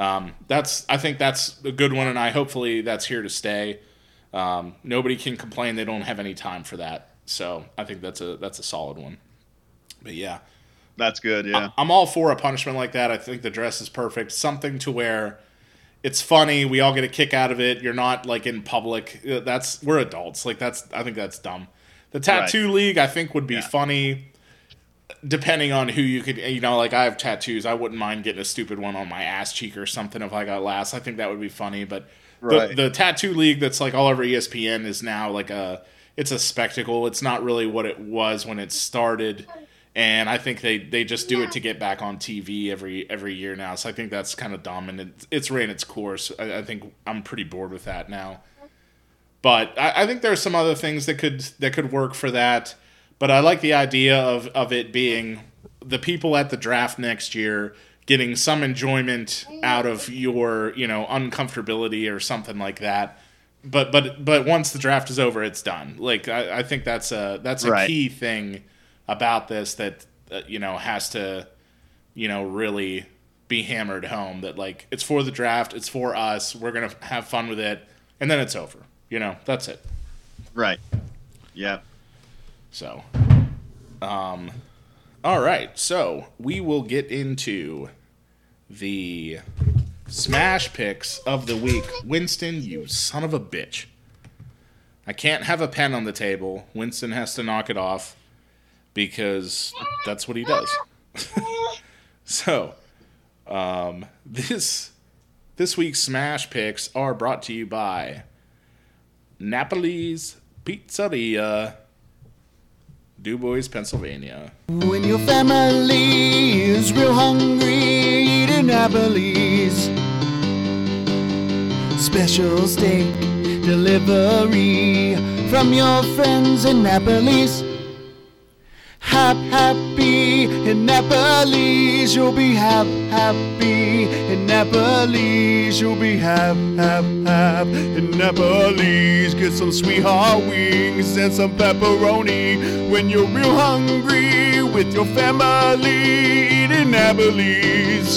I think that's a good one, and hopefully that's here to stay. Nobody can complain they don't have any time for that. So I think that's a solid one. But yeah. That's good, yeah. I'm all for a punishment like that. I think the dress is perfect. Something to where it's funny. We all get a kick out of it. You're not like in public. We're adults. Like I think that's dumb. The tattoo league I think would be funny depending on who you could, you know, like I have tattoos. I wouldn't mind getting a stupid one on my ass cheek or something if I got last. I think that would be funny. But the tattoo league that's like all over ESPN is now like it's a spectacle. It's not really what it was when it started. And I think they just do it to get back on TV every year now. So I think that's kind of dumb, and it's ran its course. I think I'm pretty bored with that now. But I think there's some other things that could work for that. But I like the idea of it being the people at the draft next year getting some enjoyment out of your, you know, uncomfortability or something like that. But once the draft is over, it's done. Like I think that's a key thing about this that you know has to, you know, really be hammered home, that like it's for the draft, it's for us, we're gonna have fun with it, and then it's over. You know, that's it. Right. Yeah. So, all right. So we will get into the smash picks of the week. Winston, you son of a bitch! I can't have a pen on the table. Winston has to knock it off, because that's what he does. So, this week's Smash Picks are brought to you by Napoli's Pizzeria, DuBois, Pennsylvania. When your family is real hungry, eat at Napoli's. Special steak delivery from your friends in Napoli's. Happy in Napoli's, you'll be happy in Napoli's, you'll be happy in Napoli's. Get some sweetheart wings and some pepperoni when you're real hungry with your family. Eat in Napoli's.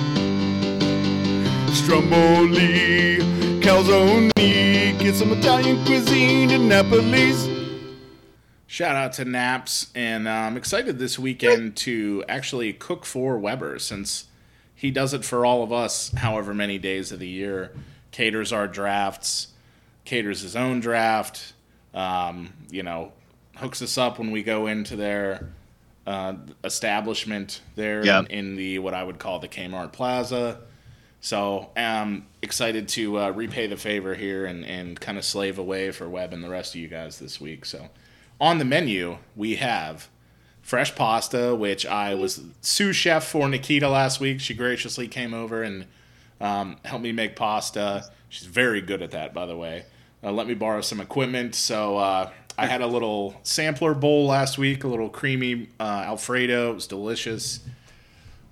Stromboli, calzone, get some Italian cuisine in Napoli's. Shout out to Naps, and I'm excited this weekend to actually cook for Weber, since he does it for all of us however many days of the year. Caters our drafts, caters his own draft, you know, hooks us up when we go into their establishment there in the what I would call the Kmart Plaza. So I'm excited to repay the favor here and kind of slave away for Webb and the rest of you guys this week. So on the menu, we have fresh pasta, which I was sous chef for Nikita last week. She graciously came over and helped me make pasta. She's very good at that, by the way. Let me borrow some equipment. So I had a little sampler bowl last week, a little creamy Alfredo. It was delicious.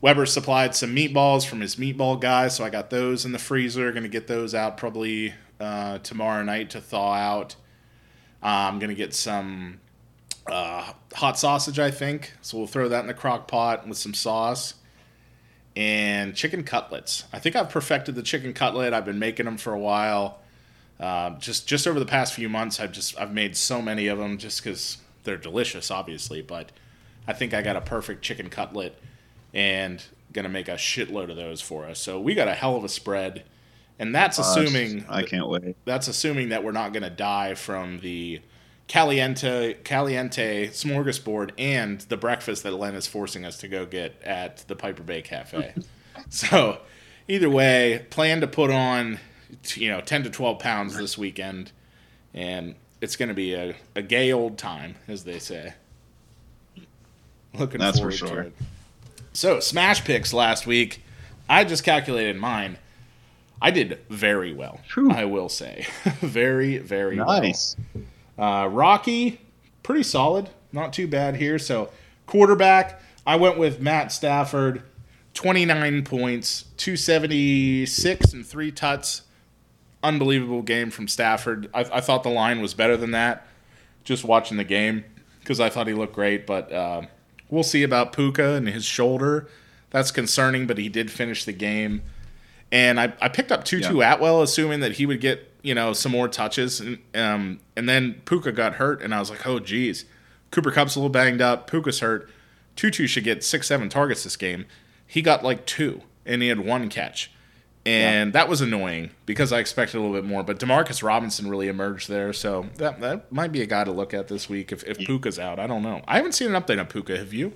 Weber supplied some meatballs from his meatball guy, so I got those in the freezer. Going to get those out probably tomorrow night to thaw out. I'm going to get some hot sausage, I think. So we'll throw that in the crock pot with some sauce. And chicken cutlets. I think I've perfected the chicken cutlet. I've been making them for a while. Just over the past few months, I've made so many of them just because they're delicious, obviously. But I think I got a perfect chicken cutlet and going to make a shitload of those for us. So we got a hell of a spread. And that's assuming... I can't wait. That's assuming that we're not going to die from the Caliente smorgasbord and the breakfast that Len is forcing us to go get at the Piper Bay Cafe. So either way, plan to put on 10 to 12 pounds this weekend, and it's going to be a gay old time, as they say. Looking That's forward for sure. to it. So, Smash Picks last week. I just calculated mine. I did very well, I will say. Very, very nice. Well. Rocky, pretty solid. Not too bad here. So, quarterback, I went with Matt Stafford. 29 points, 276 and 3 tuts. Unbelievable game from Stafford. I thought the line was better than that, just watching the game, because I thought he looked great. But we'll see about Puka and his shoulder. That's concerning, but he did finish the game. And I picked up Tutu Atwell, assuming that he would get some more touches. And then Puka got hurt, and I was like, oh, geez. Cooper Kupp's a little banged up. Puka's hurt. Tutu should get 6-7 targets this game. He got like 2, and he had 1 catch. And that was annoying because I expected a little bit more. But Demarcus Robinson really emerged there, so that might be a guy to look at this week if Puka's out. I don't know. I haven't seen an update on Puka. Have you?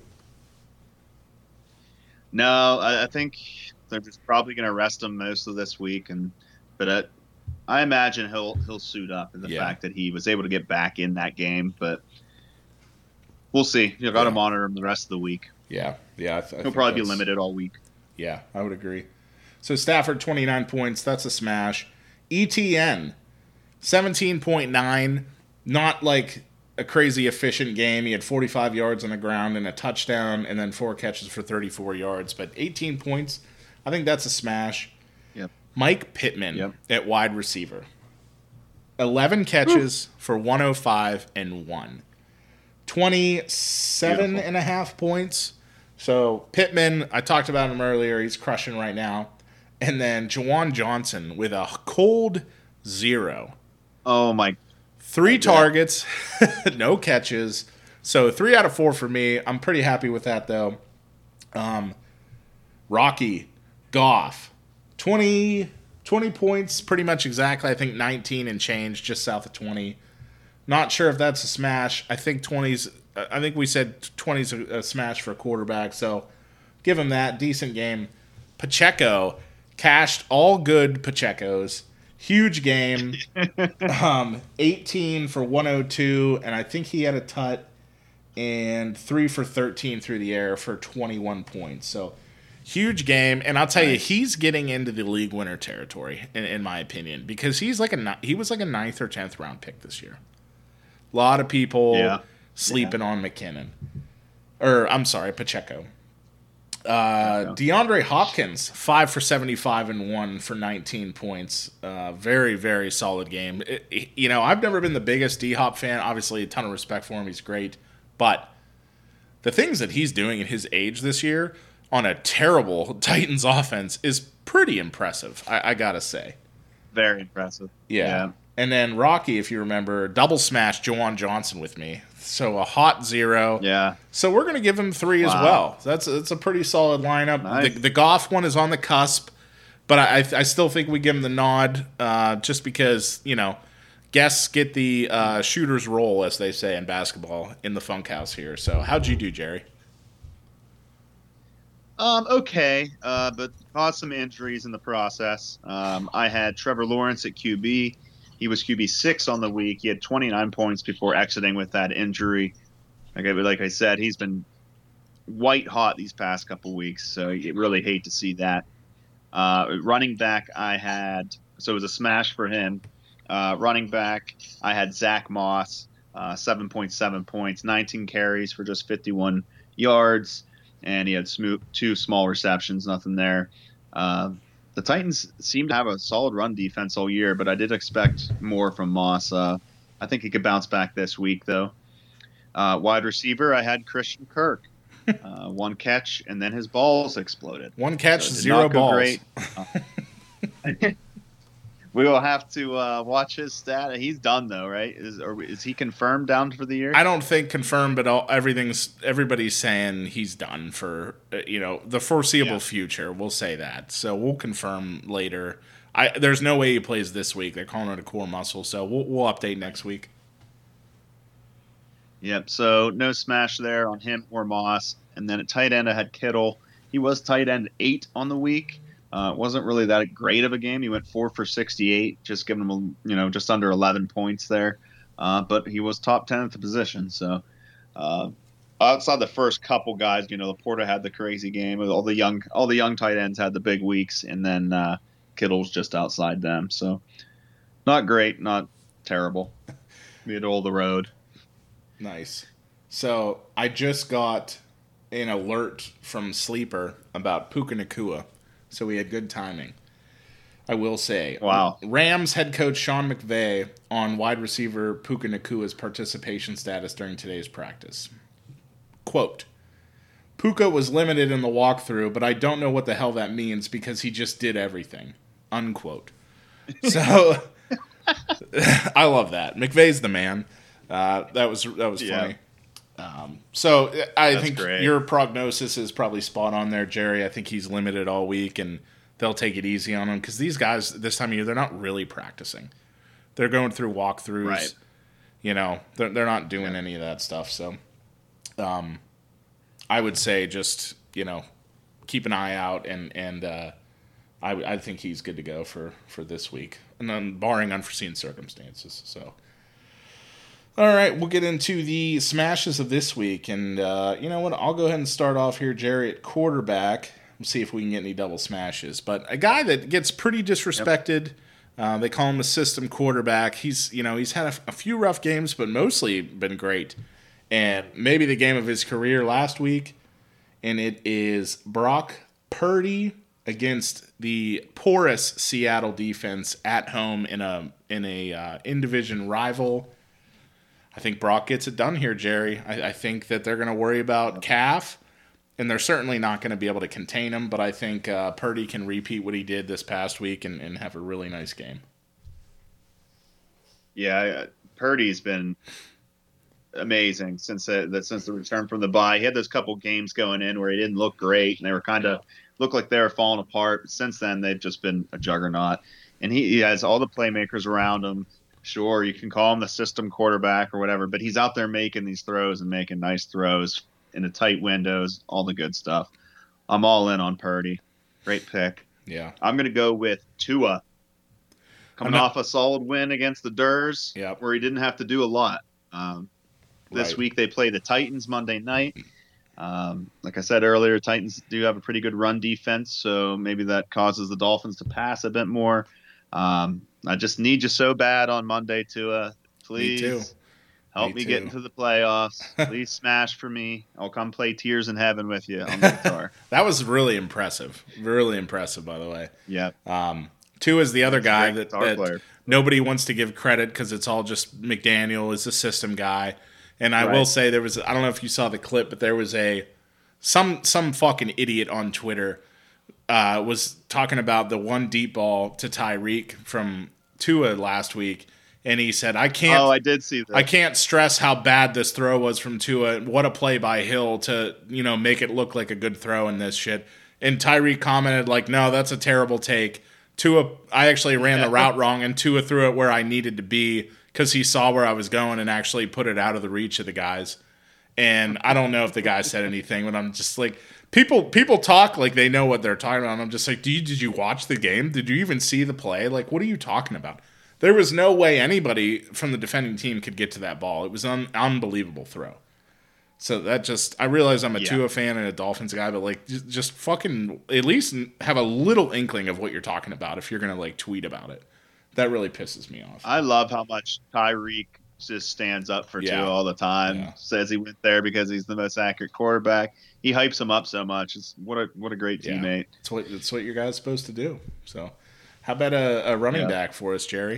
No, I think they're just probably going to rest him most of this week, but I imagine he'll suit up in the fact that he was able to get back in that game. But we'll see. You've got to monitor him the rest of the week. Yeah. He'll probably be limited all week. Yeah, I would agree. So Stafford, 29 points. That's a smash. ETN, 17.9. Not like a crazy efficient game. He had 45 yards on the ground and a touchdown, and then 4 catches for 34 yards. But 18 points, I think that's a smash. Yep. Mike Pittman at wide receiver. 11 catches for 105 and 1. 27 and a half points. So Pittman, I talked about him earlier. He's crushing right now. And then Juwan Johnson with a cold 0. Oh, my. 3 targets, no catches. So 3 out of 4 for me. I'm pretty happy with that, though. Rocky, Goff, 20 points, pretty much exactly. I think 19 and change, just south of 20. Not sure if that's a smash. I think we said 20's a smash for a quarterback. So give him that. Decent game. Pacheco cashed all good Pachecos. Huge game. 18 for 102, and I think he had a tut, and 3 for 13 through the air for 21 points. So huge game, and I'll tell you, he's getting into the league winner territory, in my opinion, because he was like a 9th or 10th round pick this year. A lot of people sleeping on McKinnon. Pacheco. DeAndre Hopkins, 5 for 75 and 1 for 19 points. Very, very solid game. I've never been the biggest D-Hop fan. Obviously, a ton of respect for him. He's great. But the things that he's doing at his age this year on a terrible Titans offense is pretty impressive, I got to say. Very impressive. Yeah. And then Rocky, if you remember, double smashed Juwan Johnson with me. So a hot 0. Yeah. So we're going to give him 3 as well. That's a pretty solid lineup. Nice. The Goff one is on the cusp, but I still think we give him the nod just because, guests get the shooter's role, as they say in basketball, in the Funk House here. So how'd you do, Jerry? Okay, but caused some injuries in the process. I had Trevor Lawrence at QB. He was QB 6 on the week. He had 29 points before exiting with that injury. Like I said, he's been white hot these past couple weeks, so you really hate to see that. Running back, so it was a smash for him. Running back, I had Zach Moss, 7.7 points, 19 carries for just 51 yards. and he had two small receptions, nothing there. The Titans seem to have a solid run defense all year, but I did expect more from Moss. I think he could bounce back this week, though. Wide receiver, I had Christian Kirk. One catch, and then his balls exploded. One catch, so 0 balls. Great. We will have to watch his stat. He's done, though, right? Is he confirmed down for the year? I don't think confirmed, but everybody's saying he's done for the foreseeable future. We'll say that. So we'll confirm later. There's no way he plays this week. They're calling it a core muscle, so we'll update next week. Yep. So no smash there on him or Moss. And then at tight end, I had Kittle. He was tight end 8 on the week. Wasn't really that great of a game. He went 4 for 68, just giving him, just under 11 points there. But he was top 10 at the position. So outside the first couple guys, Laporta had the crazy game. All the young tight ends had the big weeks, and then Kittle's just outside them. So not great, not terrible. Middle of the road. Nice. So I just got an alert from Sleeper about Puka Nacua. So we had good timing. I will say. Wow. Rams head coach Sean McVay on wide receiver Puka Nacua's participation status during today's practice. Quote, Puka was limited in the walkthrough, but I don't know what the hell that means because he just did everything. Unquote. So I love that. McVay's the man. That was funny. So I think great. Your prognosis is probably spot on there, Jerry. I think he's limited all week, and they'll take it easy on him because these guys this time of year, they're not really practicing. They're going through walkthroughs. Right. They're not doing any of that stuff. So I would say just, keep an eye out, and I think he's good to go for this week, and then barring unforeseen circumstances. So. All right, we'll get into the smashes of this week. And you know what? I'll go ahead and start off here, Jerry, at quarterback. We'll see if we can get any double smashes. But a guy that gets pretty disrespected, they call him a system quarterback. He's had a few rough games, but mostly been great. And maybe the game of his career last week. And it is Brock Purdy against the porous Seattle defense at home in a in-division rival. I think Brock gets it done here, Jerry. I think that they're going to worry about Calf, and they're certainly not going to be able to contain him, but I think Purdy can repeat what he did this past week and have a really nice game. Yeah, Purdy's been amazing since the return from the bye. He had those couple games going in where he didn't look great, and they were looked like they were falling apart. But since then, they've just been a juggernaut, and he has all the playmakers around him. Sure, you can call him the system quarterback or whatever, but he's out there making these throws and making nice throws in the tight windows, all the good stuff. I'm all in on Purdy. Great pick. Yeah. I'm going to go with Tua. Coming off a solid win against the Durs, where he didn't have to do a lot. This week they play the Titans Monday night. Like I said earlier, Titans do have a pretty good run defense, so maybe that causes the Dolphins to pass a bit more. I just need you so bad on Monday, Tua. Please help me get into the playoffs. Please smash for me. I'll come play Tears in Heaven with you on the guitar. That was really impressive. Really impressive, by the way. Yeah. Tua is the other guy that nobody wants to give credit because it's all just McDaniel is the system guy. And I will say I don't know if you saw the clip, but there was some fucking idiot on Twitter was talking about the one deep ball to Tyreek from Tua last week, and he said, I did see that. I can't stress how bad this throw was from Tua. What a play by Hill to, make it look like a good throw in this shit. And Tyreek commented like, no, that's a terrible take. Tua, I actually ran the route wrong, and Tua threw it where I needed to be because he saw where I was going and actually put it out of the reach of the guys. And I don't know if the guy said anything, but I'm just like, people talk like they know what they're talking about. And I'm just like, did you watch the game? Did you even see the play? Like, what are you talking about? There was no way anybody from the defending team could get to that ball. It was an unbelievable throw. So I realize I'm a Tua fan and a Dolphins guy, but like, just fucking at least have a little inkling of what you're talking about if you're going to like tweet about it. That really pisses me off. I love how much Tyreek just stands up for Tua all the time. Yeah. Says he went there because he's the most accurate quarterback. He hypes him up so much. It's what a great teammate. It's what your guy's supposed to do. So, how about a running back for us, Jerry?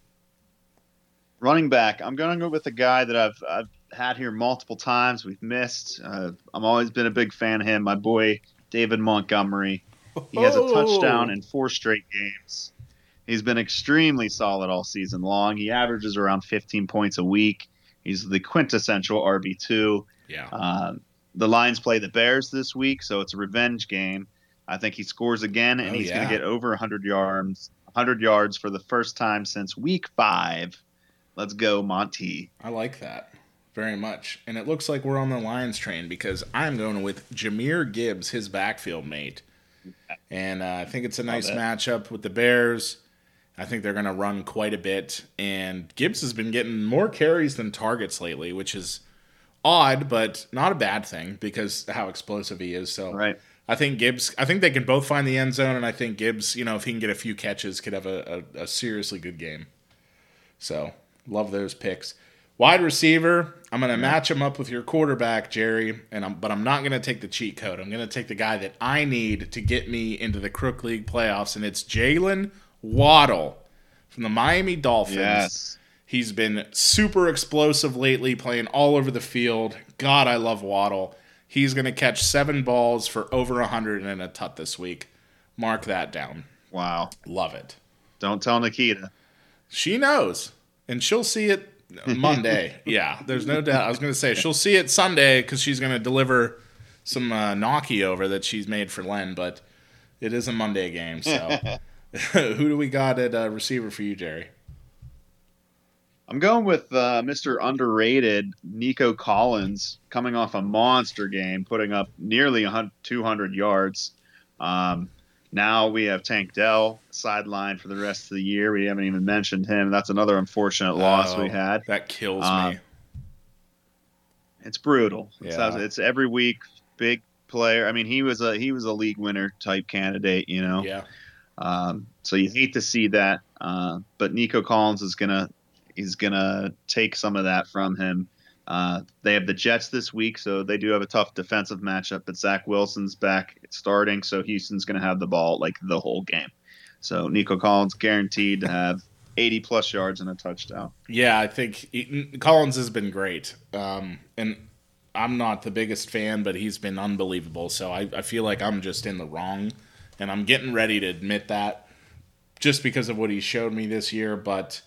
Running back, I'm going to go with a guy that I've had here multiple times. We've missed. I've always been a big fan of him. My boy David Montgomery. He has a touchdown in 4 straight games. He's been extremely solid all season long. He averages around 15 points a week. He's the quintessential RB2. Yeah. The Lions play the Bears this week, so it's a revenge game. I think he scores again, and he's going to get over 100 yards for the first time since week 5. Let's go, Monty. I like that very much. And it looks like we're on the Lions train because I'm going with Jahmyr Gibbs, his backfield mate. And I think it's a nice matchup with the Bears. I think they're going to run quite a bit. And Gibbs has been getting more carries than targets lately, which is odd, but not a bad thing because how explosive he is. So I think they can both find the end zone, and I think Gibbs, if he can get a few catches, could have a seriously good game. So love those picks. Wide receiver, I'm going to match him up with your quarterback, Jerry, but I'm not going to take the cheat code. I'm going to take the guy that I need to get me into the Crook League playoffs, and it's Jalen Waddle from the Miami Dolphins. Yes. He's been super explosive lately, playing all over the field. God, I love Waddle. He's going to catch 7 balls for over 100 and a tut this week. Mark that down. Wow. Love it. Don't tell Nikita. She knows, and she'll see it Monday. Yeah, there's no doubt. I was going to say she'll see it Sunday because she's going to deliver some gnocchi over that she's made for Len, but it is a Monday game, so... Who do we got at receiver for you, Jerry? I'm going with Mr. Underrated, Nico Collins, coming off a monster game, putting up nearly 200 yards. Now we have Tank Dell sidelined for the rest of the year. We haven't even mentioned him. That's another unfortunate loss we had. That kills me. It's brutal. Yeah. It's every week, big player. I mean, he was a league winner type candidate, Yeah. So you hate to see that, but Nico Collins is gonna take some of that from him. They have the Jets this week, so they do have a tough defensive matchup. But Zach Wilson's back starting, so Houston's gonna have the ball like the whole game. So Nico Collins guaranteed to have 80+ yards and a touchdown. Yeah, I think Collins has been great, and I'm not the biggest fan, but he's been unbelievable. So I feel like I'm just in the wrong. And I'm getting ready to admit that just because of what he showed me this year. But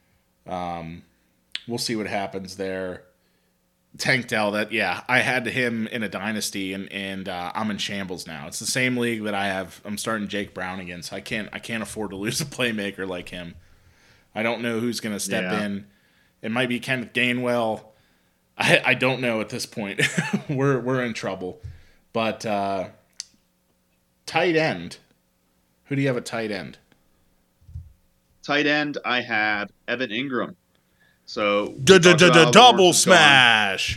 we'll see what happens there. Tank Dell, I had him in a dynasty, and I'm in shambles now. It's the same league that I'm starting Jake Brown against. I can't afford to lose a playmaker like him. I don't know who's going to step in. It might be Kenneth Gainwell. I don't know at this point. We're in trouble. But... tight end. Who do you have at tight end? Tight end, I had Evan Ingram. So double smash.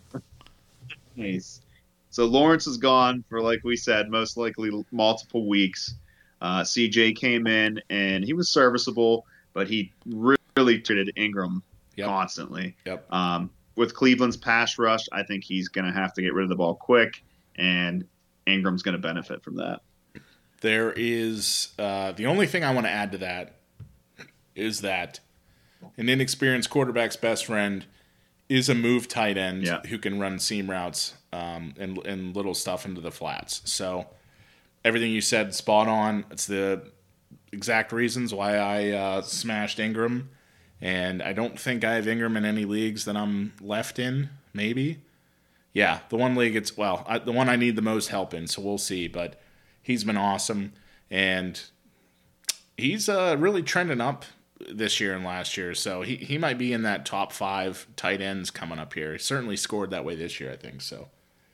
Nice. So Lawrence is gone for, like we said, most likely multiple weeks. CJ came in and he was serviceable, but he really treated Ingram constantly. Yep. With Cleveland's pass rush, I think he's going to have to get rid of the ball quick, and Ingram's going to benefit from that. There is the only thing I want to add to that is that an inexperienced quarterback's best friend is a move tight end who can run seam routes and little stuff into the flats. So everything you said, spot on. It's the exact reasons why I smashed Ingram, and I don't think I have Ingram in any leagues that I'm left in. Maybe. Yeah, the one league the one I need the most help in, so we'll see. But he's been awesome, and he's really trending up this year and last year. So he might be in that top 5 tight ends coming up here. He certainly scored that way this year, I think. So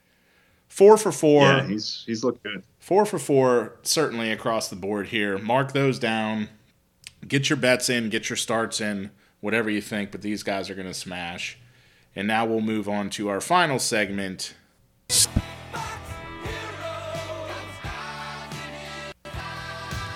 4 for 4. Yeah, he's looked good. 4 for 4, certainly across the board here. Mark those down. Get your bets in. Get your starts in. Whatever you think, but these guys are going to smash. And now we'll move on to our final segment.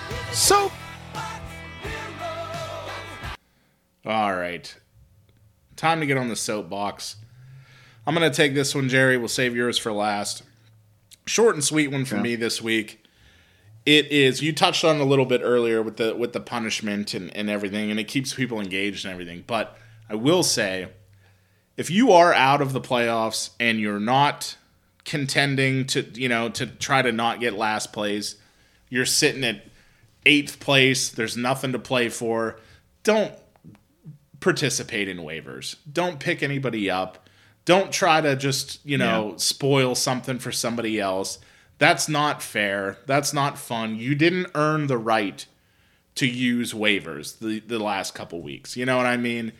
All right. time to get on the soapbox. I'm going to take this one, Jerry. We'll save yours for last. Short and sweet one for me this week. It is, you touched on it a little bit earlier with the punishment and everything, and it keeps people engaged and everything. But I will say, if you are out of the playoffs and you're not contending to try to not get last place, you're sitting at 8th place, there's nothing to play for, don't participate in waivers. Don't pick anybody up. Don't try to just, spoil something for somebody else. That's not fair. That's not fun. You didn't earn the right to use waivers the last couple weeks. You know what I mean?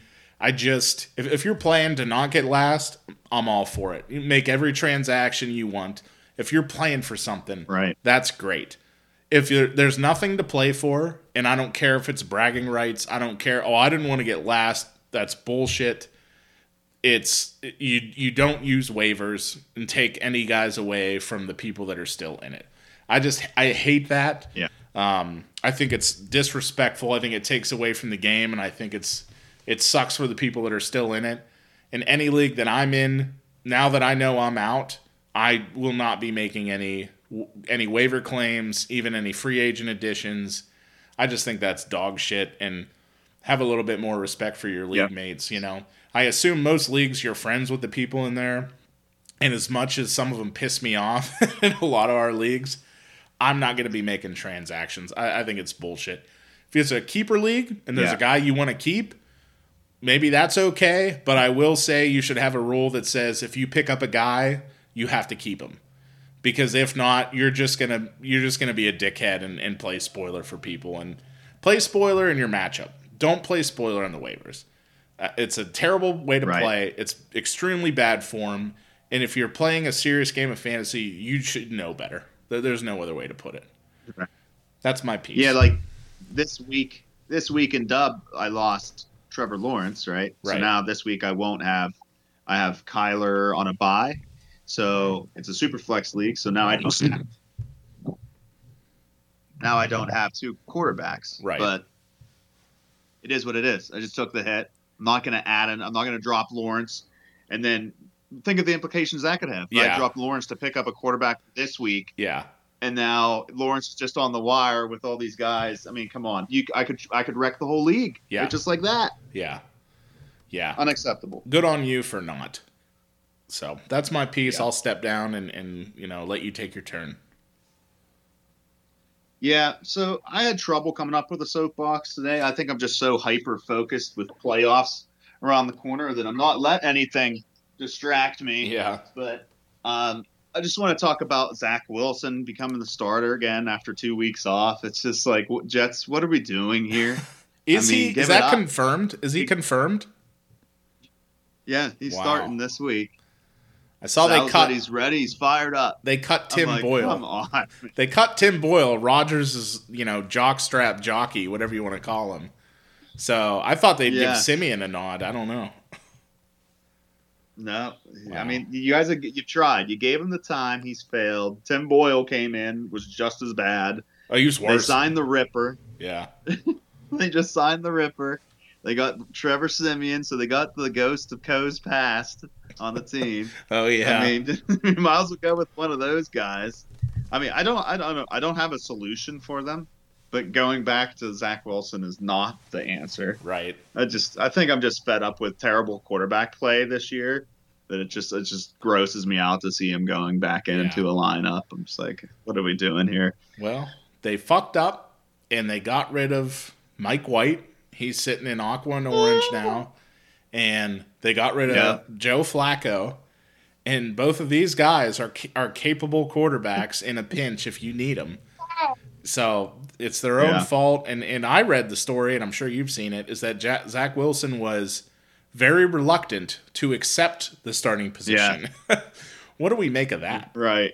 If you're playing to not get last, I'm all for it. You make every transaction you want. If you're playing for something, right, that's great. If there's nothing to play for, and I don't care if it's bragging rights, I don't care. Oh, I didn't want to get last. That's bullshit. It's you don't use waivers and take any guys away from the people that are still in it. I hate that. Yeah. I think it's disrespectful. I think it takes away from the game, and I think it sucks for the people that are still in it. In any league that I'm in, now that I know I'm out, I will not be making any waiver claims, even any free agent additions. I just think that's dog shit, and have a little bit more respect for your league mates, I assume most leagues you're friends with the people in there, and as much as some of them piss me off in a lot of our leagues, I'm not going to be making transactions. I think it's bullshit. If it's a keeper league and there's a guy you want to keep, maybe that's okay, but I will say you should have a rule that says if you pick up a guy, you have to keep him. Because if not, you're just gonna be a dickhead and play spoiler for people, and play spoiler in your matchup. Don't play spoiler on the waivers. It's a terrible way to play. It's extremely bad form. And if you're playing a serious game of fantasy, you should know better. There's no other way to put it. Right. That's my piece. Yeah, like this week in Dub, I lost Trevor Lawrence, right? So now this week I have Kyler on a bye. So it's a super flex league. So now I don't have two quarterbacks. Right. But it is what it is. I just took the hit. I'm not going to add in. I'm not going to drop Lawrence. And then think of the implications that could have. Yeah. I dropped Lawrence to pick up a quarterback this week. Yeah. And now Lawrence is just on the wire with all these guys. I mean, come on. I could wreck the whole league. Yeah. Just like that. Yeah. Yeah. Unacceptable. Good on you for not. So that's my piece. Yeah. I'll step down and let you take your turn. Yeah, so I had trouble coming up with a soapbox today. I think I'm just so hyper-focused with playoffs around the corner that I'm not let anything distract me. Yeah. But I just want to talk about Zach Wilson becoming the starter again after 2 weeks off. It's just like, Jets, what are we doing here? Is that confirmed? Is he confirmed? Yeah, he's starting this week. I saw he's ready. He's fired up. They cut Tim Boyle. Come on. They cut Tim Boyle. Rodgers is, jockstrap jockey, whatever you want to call him. So I thought they'd give Simeon a nod. I don't know. No. Wow. I mean, you guys, you tried. You gave him the time. He's failed. Tim Boyle came in, was just as bad. Oh, he was worse. They signed the Ripper. Yeah. They just signed the Ripper. They got Trevor Simeon, so they got the ghost of Coe's past on the team. Oh yeah. I mean, we might as well go with one of those guys. I mean, I don't know. I don't have a solution for them, but going back to Zach Wilson is not the answer. Right. I think I'm just fed up with terrible quarterback play this year. That it just grosses me out to see him going back into a lineup. I'm just like, what are we doing here? Well, they fucked up and they got rid of Mike White. He's sitting in aqua and orange now. And they got rid of Joe Flacco. And both of these guys are capable quarterbacks in a pinch if you need them. So it's their own fault. And I read the story, and I'm sure you've seen it, is that Zach Wilson was very reluctant to accept the starting position. Yeah. What do we make of that? Right.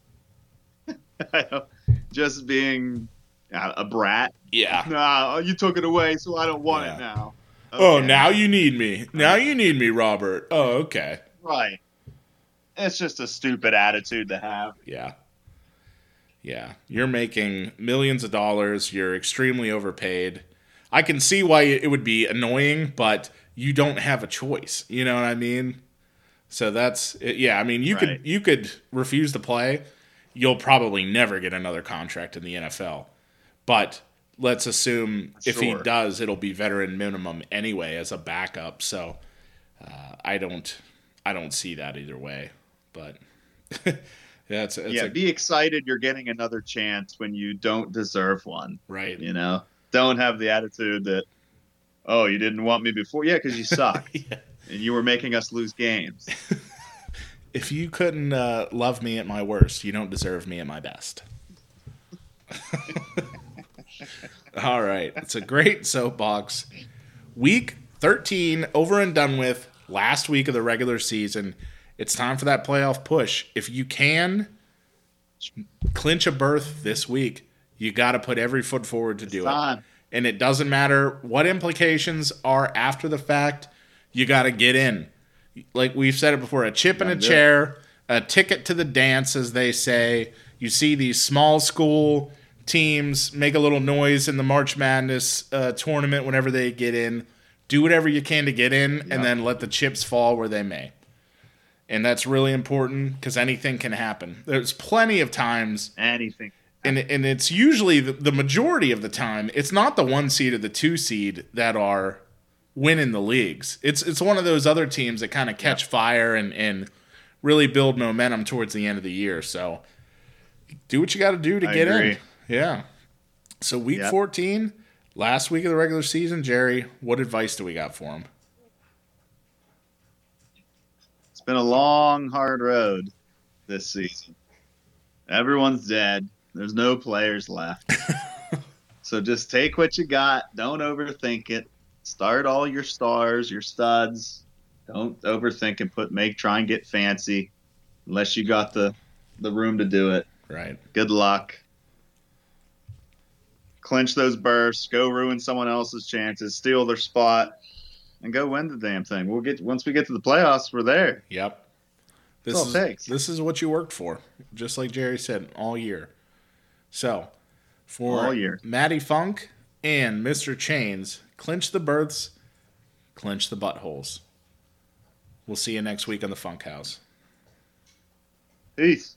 Just being a brat. Yeah. Nah, you took it away, so I don't want it now. Okay. Oh, now you need me. Now you need me, Robert. Oh, okay. Right. It's just a stupid attitude to have. Yeah. Yeah. You're making millions of dollars. You're extremely overpaid. I can see why it would be annoying, but you don't have a choice. You know what I mean? So that's yeah. I mean, you could refuse to play. You'll probably never get another contract in the NFL. But let's assume if he does, it'll be veteran minimum anyway as a backup. So I don't see that either way. But be excited you're getting another chance when you don't deserve one. Right. You know, don't have the attitude that, oh, you didn't want me before. Yeah, because you suck. Yeah. And you were making us lose games. If you couldn't love me at my worst, you don't deserve me at my best. All right. It's a great soapbox. Week 13 over and done with. Last week of the regular season. It's time for that playoff push. If you can clinch a berth this week, you got to put every foot forward to do it. And it doesn't matter what implications are after the fact. You got to get in. Like we've said it before, a chip in a chair, a ticket to the dance, as they say. You see these small school teams make a little noise in the March Madness tournament whenever they get in. Do whatever you can to get in, and then let the chips fall where they may. And that's really important because anything can happen. There's plenty of times. Anything. And it's usually the majority of the time, it's not the 1 seed or the 2 seed that are winning the leagues. It's one of those other teams that kind of catch fire and really build momentum towards the end of the year. So do what you got to do to get in. Yeah. So week 14, last week of the regular season, Jerry, what advice do we got for him? It's been a long, hard road this season. Everyone's dead. There's no players left. So just take what you got. Don't overthink it. Start all your stars, your studs. Don't overthink and try and get fancy unless you got the room to do it. Right. Good luck. Clinch those berths. Go ruin someone else's chances. Steal their spot. And go win the damn thing. Once we get to the playoffs, we're there. Yep. That's all it takes. This is what you worked for, just like Jerry said, all year. So, for Matty Funk and Mr. Chains, clinch the berths, clinch the buttholes. We'll see you next week on the Funk House. Peace.